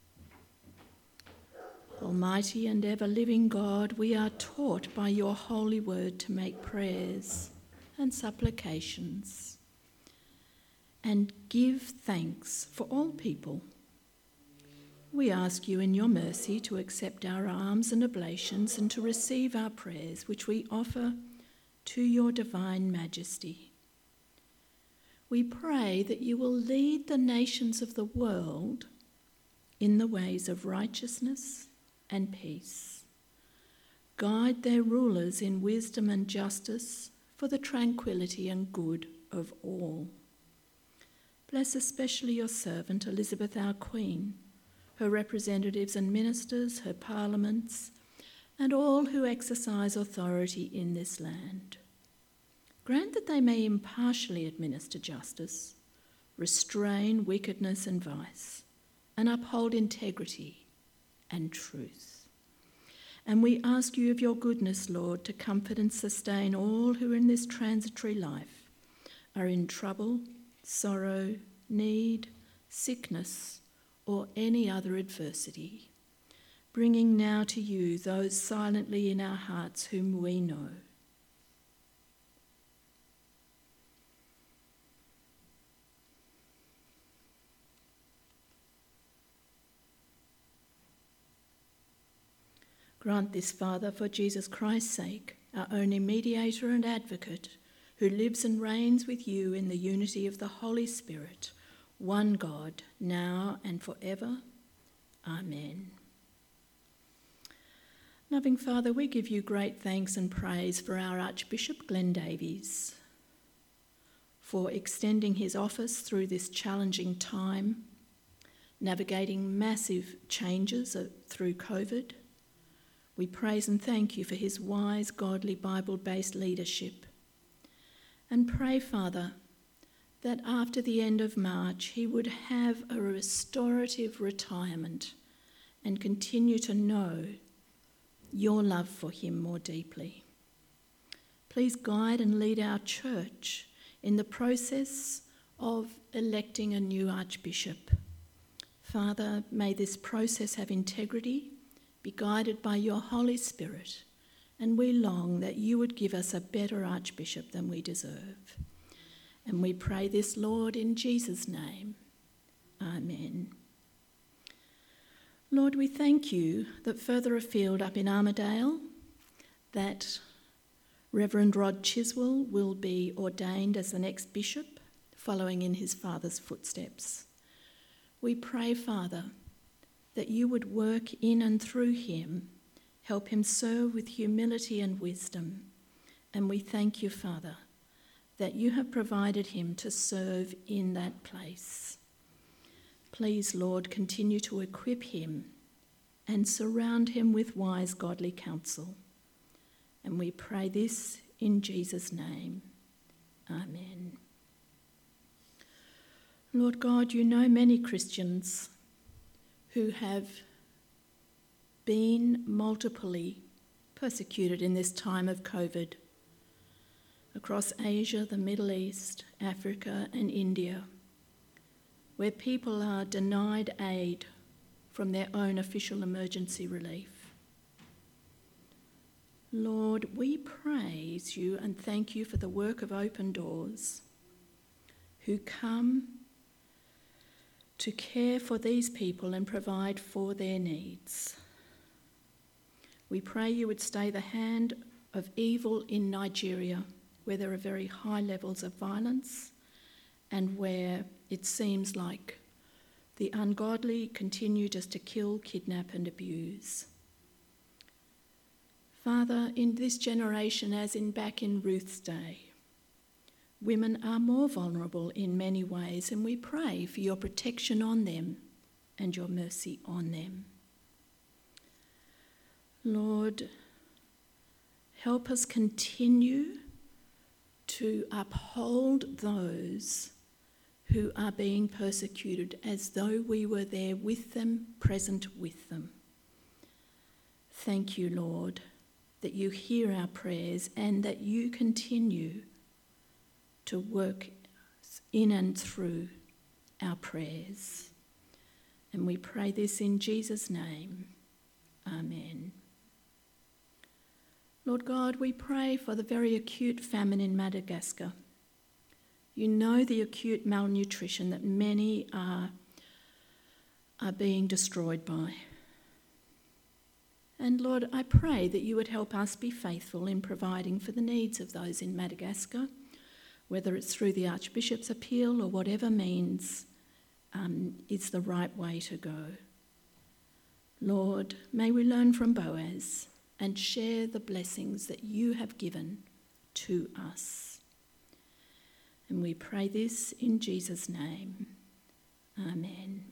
Almighty and ever-living God, we are taught by your holy word to make prayers and supplications and give thanks for all people. We ask you in your mercy to accept our alms and oblations and to receive our prayers, which we offer to your divine majesty. We pray that you will lead the nations of the world in the ways of righteousness and peace. Guide their rulers in wisdom and justice for the tranquility and good of all. Bless especially your servant Elizabeth, our Queen, her representatives and ministers, her parliaments, and all who exercise authority in this land. Grant that they may impartially administer justice, restrain wickedness and vice, and uphold integrity and truth. And we ask you of your goodness, Lord, to comfort and sustain all who in this transitory life are in trouble, sorrow, need, sickness, or any other adversity, bringing now to you those silently in our hearts whom we know. Grant this, Father, for Jesus Christ's sake, our only mediator and advocate, who lives and reigns with you in the unity of the Holy Spirit, one God, now and forever. Amen. Loving Father, we give you great thanks and praise for our Archbishop Glenn Davies, for extending his office through this challenging time, navigating massive changes through COVID. We praise and thank you for his wise, godly, Bible-based leadership. And pray, Father, that after the end of March he would have a restorative retirement and continue to know your love for him more deeply. Please guide and lead our church in the process of electing a new archbishop. Father, may this process have integrity, be guided by your Holy Spirit, and we long that you would give us a better archbishop than we deserve. And we pray this, Lord, in Jesus' name. Amen. Lord, we thank you that further afield up in Armidale, that Reverend Rod Chiswell will be ordained as the next bishop, following in his father's footsteps. We pray, Father, that you would work in and through him, help him serve with humility and wisdom. And we thank you, Father, that you have provided him to serve in that place. Please, Lord, continue to equip him and surround him with wise, godly counsel. And we pray this in Jesus' name. Amen. Lord God, you know many Christians who have been multiply persecuted in this time of COVID across Asia, the Middle East, Africa, and India, where people are denied aid from their own official emergency relief. Lord, we praise you and thank you for the work of Open Doors, who come to care for these people and provide for their needs. We pray you would stay the hand of evil in Nigeria, where there are very high levels of violence and where it seems like the ungodly continue just to kill, kidnap and abuse. Father, in this generation, as in back in Ruth's day, women are more vulnerable in many ways, and we pray for your protection on them and your mercy on them. Lord, help us continue to uphold those who are being persecuted as though we were there with them, present with them. Thank you, Lord, that you hear our prayers and that you continue to work in and through our prayers. And we pray this in Jesus' name. Amen. Lord God, we pray for the very acute famine in Madagascar. You know the acute malnutrition that many are, are being destroyed by. And Lord, I pray that you would help us be faithful in providing for the needs of those in Madagascar, whether it's through the Archbishop's appeal or whatever means um, is the right way to go. Lord, may we learn from Boaz and share the blessings that you have given to us. And we pray this in Jesus' name. Amen.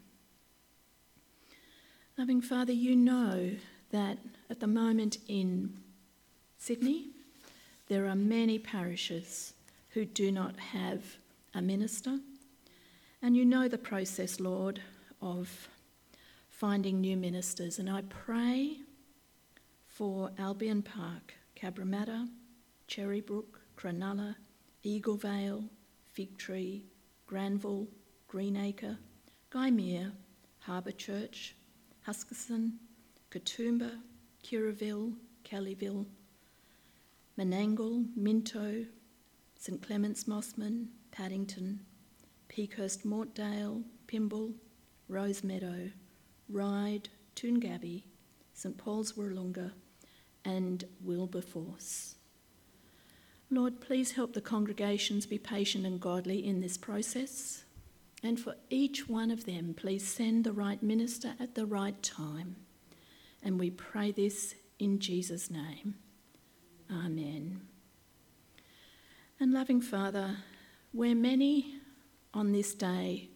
Loving Father, you know that at the moment in Sydney, there are many parishes who do not have a minister. And you know the process, Lord, of finding new ministers. And I pray for Albion Park, Cabramatta, Cherrybrook, Cronulla, Eaglevale, Fig Tree, Granville, Greenacre, Guymer, Harbour Church, Huskisson, Katoomba, Kirraville, Kellyville, Menangle, Minto, St Clements Mossman, Paddington, Peakhurst Mortdale, Pymble, Rosemeadow, Ryde, Toongabbie, St Paul's Wirralunga and Wilberforce. Lord, please help the congregations be patient and godly in this process. And for each one of them, please send the right minister at the right time. And we pray this in Jesus' name. Amen. And loving Father, where many on this day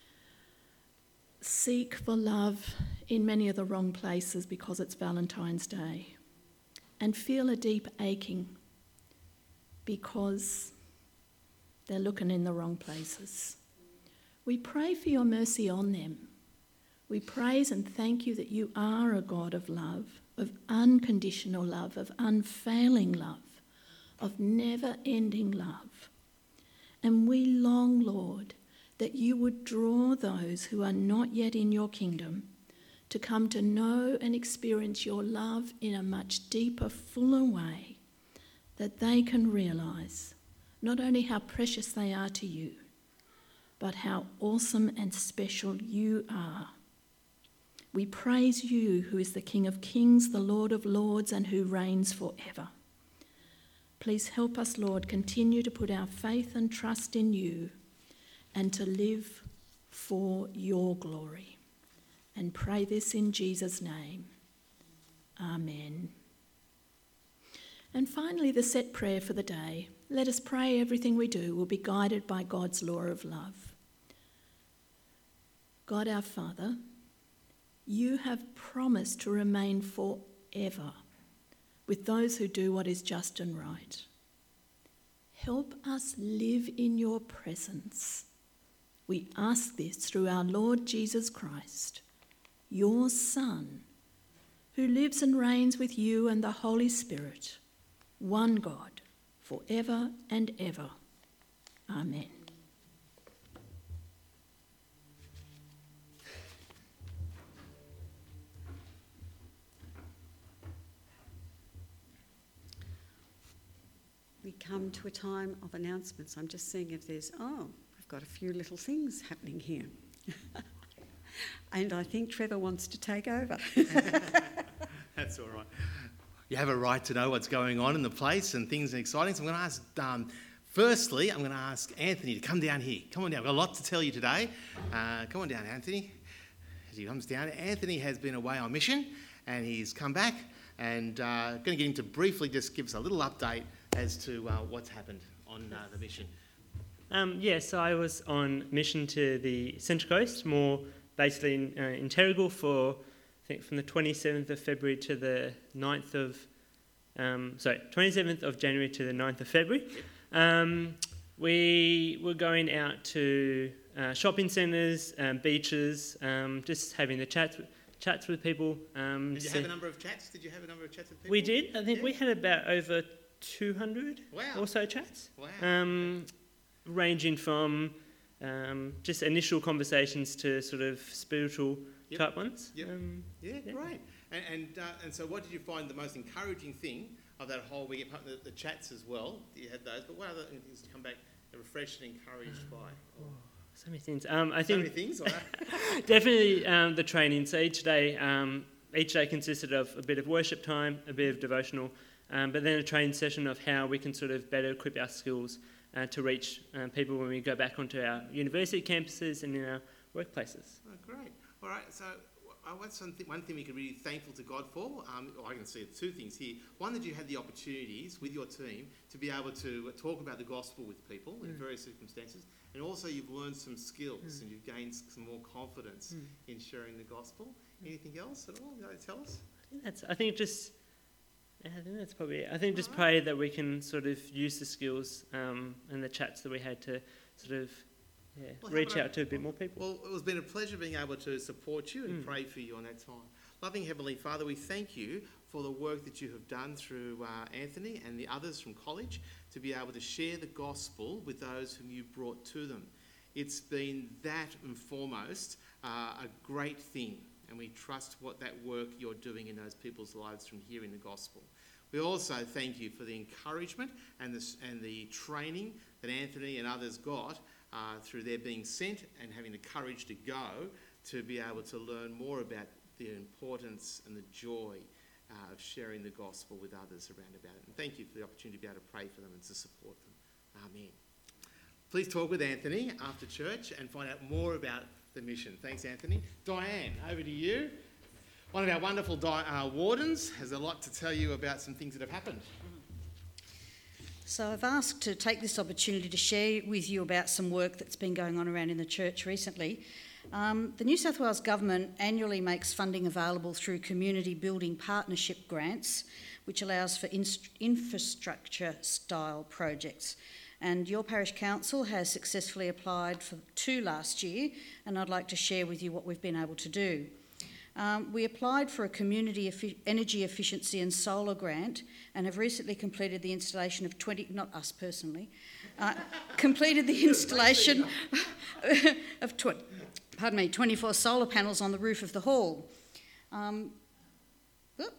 seek for love in many of the wrong places because it's Valentine's Day and feel a deep aching because they're looking in the wrong places, we pray for your mercy on them. We praise and thank you that you are a God of love, of unconditional love, of unfailing love, of never-ending love. And we long, Lord, that you would draw those who are not yet in your kingdom to come to know and experience your love in a much deeper, fuller way, that they can realise not only how precious they are to you, but how awesome and special you are. We praise you, who is the King of Kings, the Lord of Lords, and who reigns forever. Please help us, Lord, continue to put our faith and trust in you and to live for your glory. And pray this in Jesus' name. Amen. And finally, the set prayer for the day. Let us pray everything we do will be guided by God's law of love. God our Father, you have promised to remain forever with those who do what is just and right. Help us live in your presence. We ask this through our Lord Jesus Christ, your Son, who lives and reigns with you and the Holy Spirit, one God, forever and ever. Amen. We come to a time of announcements. I'm just seeing if there's, oh, we've got a few little things happening here. and I think Trevor wants to take over. That's all right. You have a right to know what's going on in the place and things are exciting. So I'm going to ask, um, firstly, I'm going to ask Anthony to come down here. Come on down. I've got a lot to tell you today. Uh, come on down, Anthony. As he comes down, Anthony has been away on mission and he's come back, and uh, going to get him to briefly just give us a little update as to uh, what's happened on uh, the mission. Um, yeah, so I was on mission to the Central Coast, more basically in, uh, in Terrigal for, I think, from the twenty-seventh of February to the ninth of, um, sorry, twenty-seventh of January to the ninth of February. Um, we were going out to uh, shopping centres, um, beaches, um, just having the chats, chats with people. Um, Did you so have a number of chats? Did you have a number of chats with people? we did. I think Yeah. we had about over two hundred Wow. or so chats. Wow. Um, ranging from um, just initial conversations to sort of spiritual Yep. type ones. Yep. Um, Yeah, Yeah. great. And and, uh, and so what did you find the most encouraging thing of that whole week, apart from the, the chats as well? You had those, but what other things to come back refreshed and encouraged by? so many things. Um, I So think many things? Or? definitely um, the training. So each day, um, each day consisted of a bit of worship time, a bit of devotional, um, but then a training session of how we can sort of better equip our skills uh, to reach um, people when we go back onto our university campuses and in our workplaces. Oh, great. All right, so uh, what's one, th- one thing we can be thankful to God for? Um, well, I can see two things here. One, that you had the opportunities with your team to be able to talk about the gospel with people in various circumstances, and also you've learned some skills and you've gained some more confidence in sharing the gospel. Anything else at all you want to tell us? I think that's. I think just. I think that's probably it. I think just Alright. pray that we can sort of use the skills um, and the chats that we had to sort of yeah, Well, how reach about I- out to a bit more people. Well, it's been a pleasure being able to support you and Mm. pray for you on that time. Loving Heavenly Father, we thank you for the work that you have done through uh, Anthony and the others from college to be able to share the gospel with those whom you brought to them. It's been that and foremost uh, a great thing, and we trust what that work you're doing in those people's lives from hearing the gospel. We also thank you for the encouragement and the, and the training that Anthony and others got uh, through their being sent and having the courage to go to be able to learn more about the importance and the joy uh, of sharing the gospel with others around about it. And thank you for the opportunity to be able to pray for them and to support them. Amen. Please talk with Anthony after church and find out more about the mission. Thanks, Anthony. Diane, over to you. One of our wonderful di- uh, wardens has a lot to tell you about some things that have happened. So I've asked to take this opportunity to share with you about some work that's been going on around in the church recently. Um, the New South Wales Government annually makes funding available through community building partnership grants, which allows for inst- infrastructure style projects. And your parish council has successfully applied for two last year, and I'd like to share with you what we've been able to do. Um, we applied for a community effi- energy efficiency and solar grant and have recently completed the installation of twenty, not us personally, uh, completed the installation of tw- pardon me, twenty-four solar panels on the roof of the hall. Um, whoop.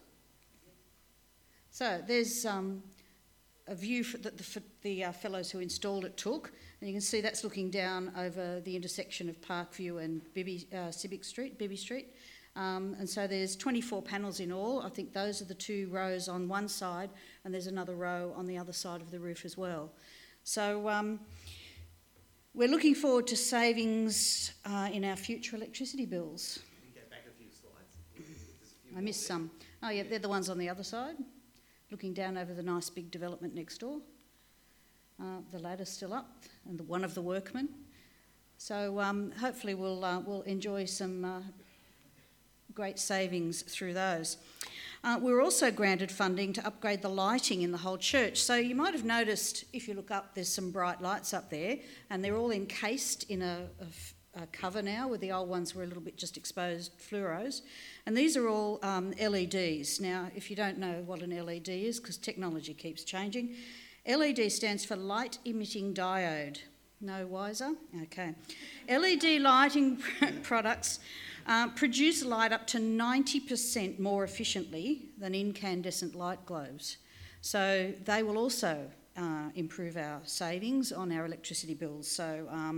so there's um, a view for that the, for the uh, fellows who installed it took, and you can see that's looking down over the intersection of Parkview and Bibby, uh, Civic Street, Bibby Street. Um, and so there's twenty-four panels in all. I think those are the two rows on one side, and there's another row on the other side of the roof as well. So um, we're looking forward to savings uh, in our future electricity bills. You can go back a few slides. There's a few I missed some. Oh yeah, they're the ones on the other side, looking down over the nice big development next door. Uh, the ladder's still up, and the, one of the workmen. So um, hopefully we'll uh, we'll enjoy some uh, great savings through those. Uh, we were also granted funding to upgrade the lighting in the whole church. So you might have noticed, if you look up, there's some bright lights up there, and they're all encased in a, a, a cover now, where the old ones were a little bit just exposed fluoros. And these are all um, L E Ds. Now, if you don't know what an L E D is, because technology keeps changing, L E D stands for light emitting diode. No wiser? Okay. L E D lighting products Uh, produce light up to ninety percent more efficiently than incandescent light globes. So they will also uh, improve our savings on our electricity bills. So um,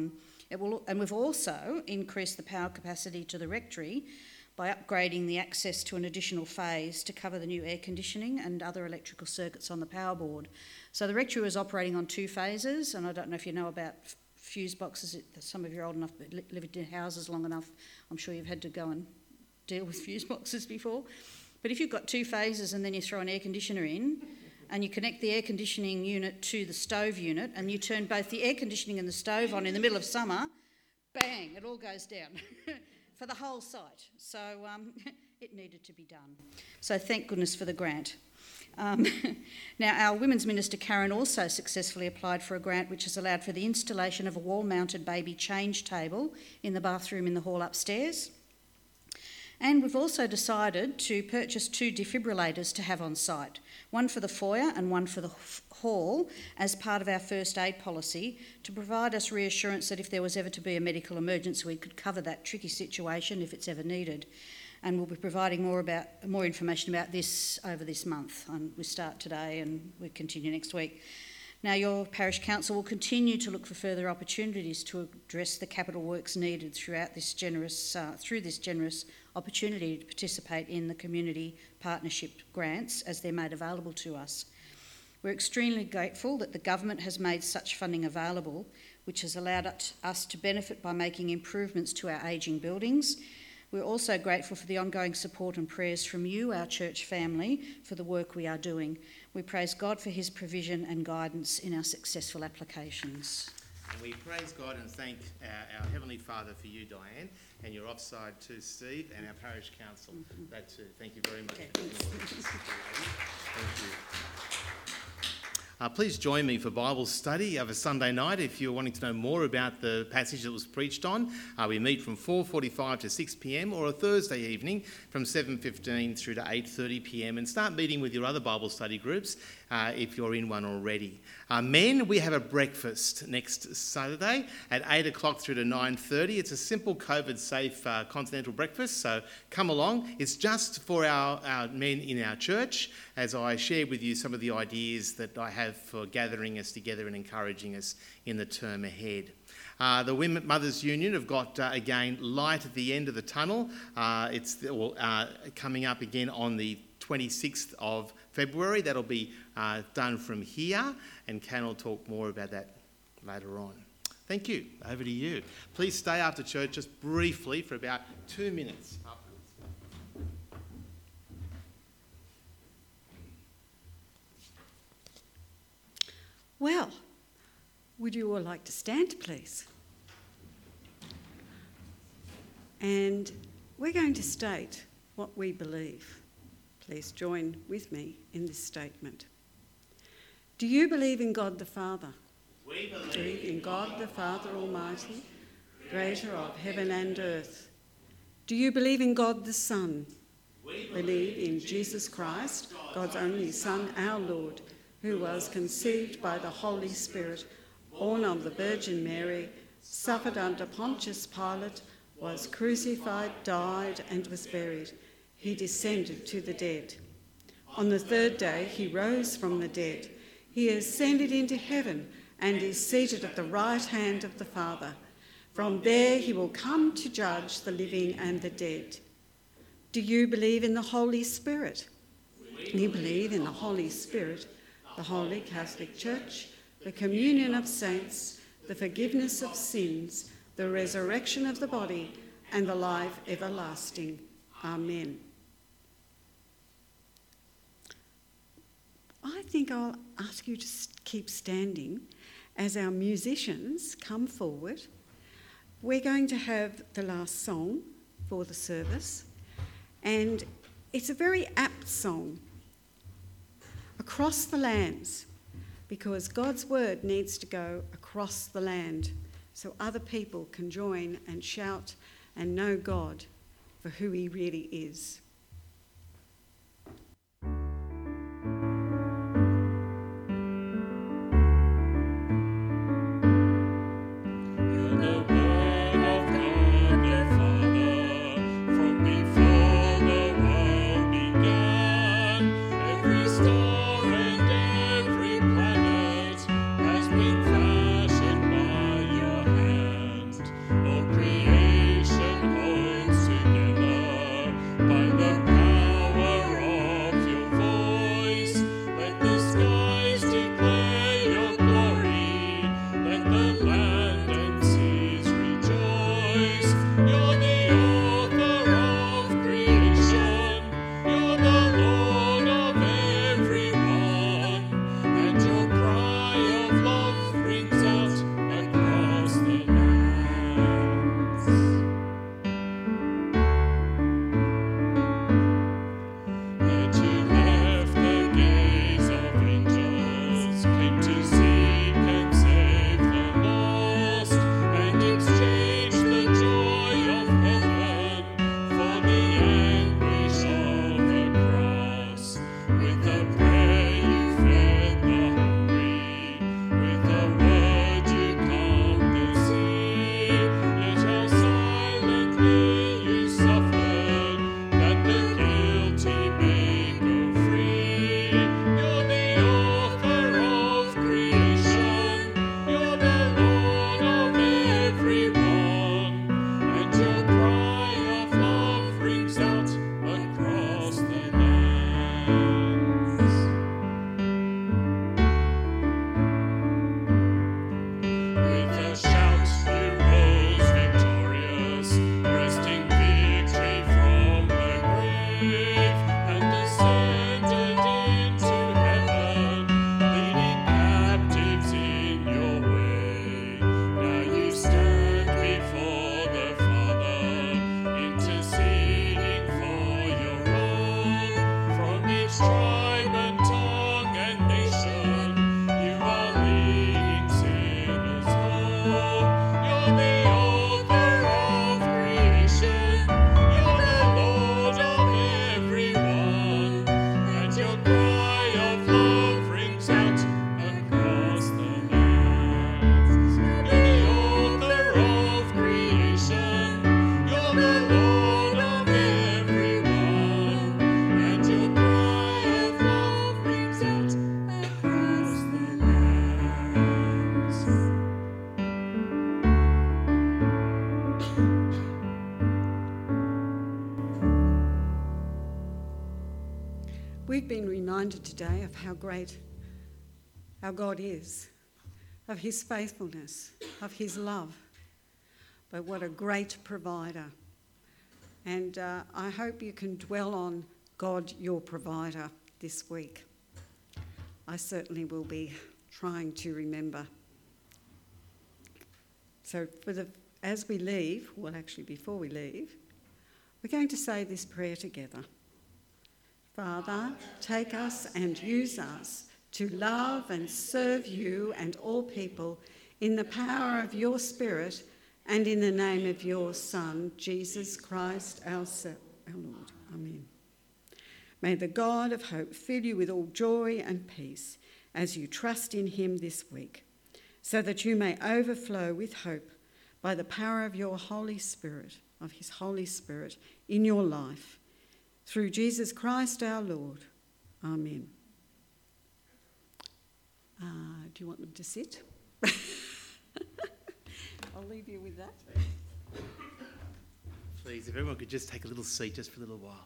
It will, and we've also increased the power capacity to the rectory by upgrading the access to an additional phase to cover the new air conditioning and other electrical circuits on the power board. So the rectory is operating on two phases, and I don't know if you know about fuse boxes. Some of you are old enough, but lived in houses long enough, I'm sure you've had to go and deal with fuse boxes before. But if you've got two phases and then you throw an air conditioner in, and you connect the air conditioning unit to the stove unit, and you turn both the air conditioning and the stove on in the middle of summer, bang, it all goes down for the whole site. So um, it needed to be done. So thank goodness for the grant. Um, now, our Women's Minister Karen also successfully applied for a grant which has allowed for the installation of a wall-mounted baby change table in the bathroom in the hall upstairs. And we've also decided to purchase two defibrillators to have on site, one for the foyer and one for the hall, as part of our first aid policy, to provide us reassurance that if there was ever to be a medical emergency, we could cover that tricky situation if it's ever needed. And we'll be providing more about more information about this over this month. And we start today and we continue next week. Now, your parish council will continue to look for further opportunities to address the capital works needed throughout this generous, uh, through this generous opportunity to participate in the community partnership grants as they're made available to us. We're extremely grateful that the government has made such funding available, which has allowed us to benefit by making improvements to our ageing buildings. We're also grateful for the ongoing support and prayers from you, our church family, for the work we are doing. We praise God for his provision and guidance in our successful applications. And we praise God and thank our, our Heavenly Father for you, Diane, and your offside too, Steve, and our parish council. Mm-hmm. That too. Thank you very much. Okay. Thank you. Uh, please join me for Bible study of a Sunday night if you're wanting to know more about the passage that was preached on. Uh, we meet from four forty-five to six p.m, or a Thursday evening from seven fifteen through to eight thirty p.m, and start meeting with your other Bible study groups uh, if you're in one already. Uh, men, we have a breakfast next Saturday at eight o'clock through to nine thirty. It's a simple COVID-safe uh, continental breakfast, so come along. It's just for our, our men in our church, as I share with you some of the ideas that I have for gathering us together and encouraging us in the term ahead. Uh, the Women Mothers Union have got, uh, again, light at the end of the tunnel. Uh, it's well, uh, coming up again on the twenty-sixth of February. That'll be uh, done from here, and Ken will talk more about that later on. Thank you. Over to you. Please stay after church just briefly for about two minutes. Well, would you all like to stand, please? And we're going to state what we believe. Please join with me in this statement. Do you believe in God the Father? We believe in God the Father Almighty, creator of heaven and earth. Do you believe in God the Son? We believe in Jesus Christ, God's only Son, our Lord, who was conceived by the Holy Spirit, born of the Virgin Mary, suffered under Pontius Pilate, was crucified, died, and was buried. He descended to the dead. On the third day he rose from the dead. He ascended into heaven and is seated at the right hand of the Father. From there he will come to judge the living and the dead. Do you believe in the Holy Spirit? We believe in the Holy Spirit, the Holy Catholic Church, the communion of saints, the forgiveness of sins, the resurrection of the body, and the life everlasting. Amen. I think I'll ask you to keep standing as our musicians come forward. We're going to have the last song for the service, and it's a very apt song. Across the lands, because God's word needs to go across the land so other people can join and shout and know God for who he really is. Has been fashioned by your hand. tribe and tongue and nation, you are leading sinners home. You're the author of creation, you're the Lord of everyone, and your cry of love rings out across the lands. You're the author of creation, you're the Lord of everyone, and your cry of love rings out across the lands. We've been reminded today of how great our God is, of his faithfulness, of his love, but what a great provider. And uh, I hope you can dwell on God, your provider, this week. I certainly will be trying to remember. So for the, as we leave, well actually before we leave, we're going to say this prayer together. Father, take us and use us to love and serve you and all people in the power of your Spirit and in the name of your Son, Jesus Christ, our, Se- our Lord. Amen. May the God of hope fill you with all joy and peace as you trust in him this week, so that you may overflow with hope by the power of your Holy Spirit, of his Holy Spirit in your life. Through Jesus Christ our Lord. Amen. Uh, do you want them to sit? I'll leave you with that. Please, if everyone could just take a little seat just for a little while.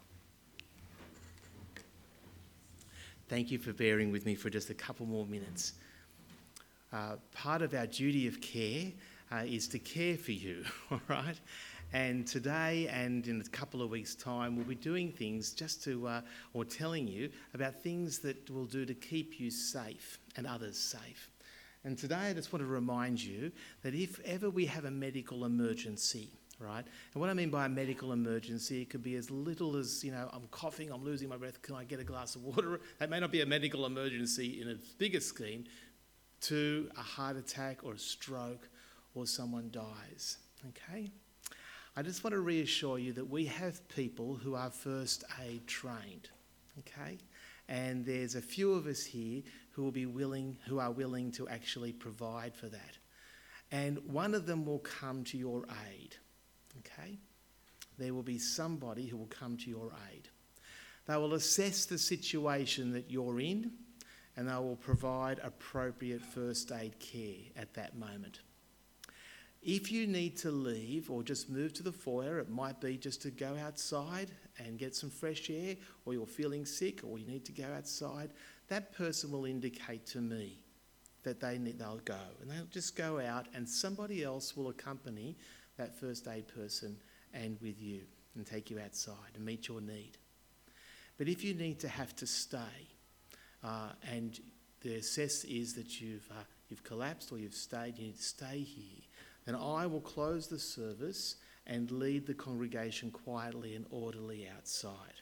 Thank you for bearing with me for just a couple more minutes. Uh, part of our duty of care uh, is to care for you, all right? And today and in a couple of weeks' time, we'll be doing things just to, uh, or telling you about things that we'll do to keep you safe and others safe. And today I just want to remind you that if ever we have a medical emergency, right? And what I mean by a medical emergency, it could be as little as, you know, I'm coughing, I'm losing my breath, can I get a glass of water? That may not be a medical emergency in a bigger scheme, to a heart attack or a stroke or someone dies, okay? I just want to reassure you that we have people who are first aid trained, okay? And there's a few of us here who will be willing, who are willing to actually provide for that. And one of them will come to your aid, okay? There will be somebody who will come to your aid. They will assess the situation that you're in, and they will provide appropriate first aid care at that moment. If you need to leave or just move to the foyer, it might be just to go outside and get some fresh air, or you're feeling sick or you need to go outside, that person will indicate to me that they need, they'll go. And they'll just go out and somebody else will accompany that first aid person and with you and take you outside and meet your need. But if you need to have to stay uh, and the assess is that you've, uh, you've collapsed or you've stayed, you need to stay here, then I will close the service and lead the congregation quietly and orderly outside.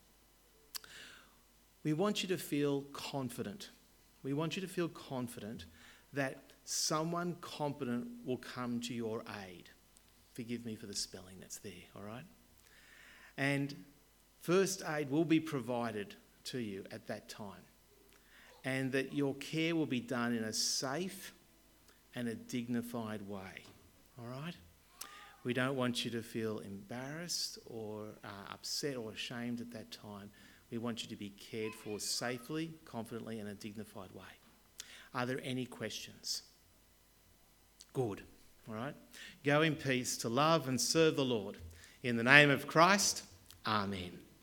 We want you to feel confident. We want you to feel confident that someone competent will come to your aid. Forgive me for the spelling that's there, all right? And first aid will be provided to you at that time, and that your care will be done in a safe and a dignified way. All right? We don't want you to feel embarrassed or uh, upset or ashamed at that time. We want you to be cared for safely, confidently, and in a dignified way. Are there any questions? Good. All right? Go in peace to love and serve the Lord. In the name of Christ, Amen.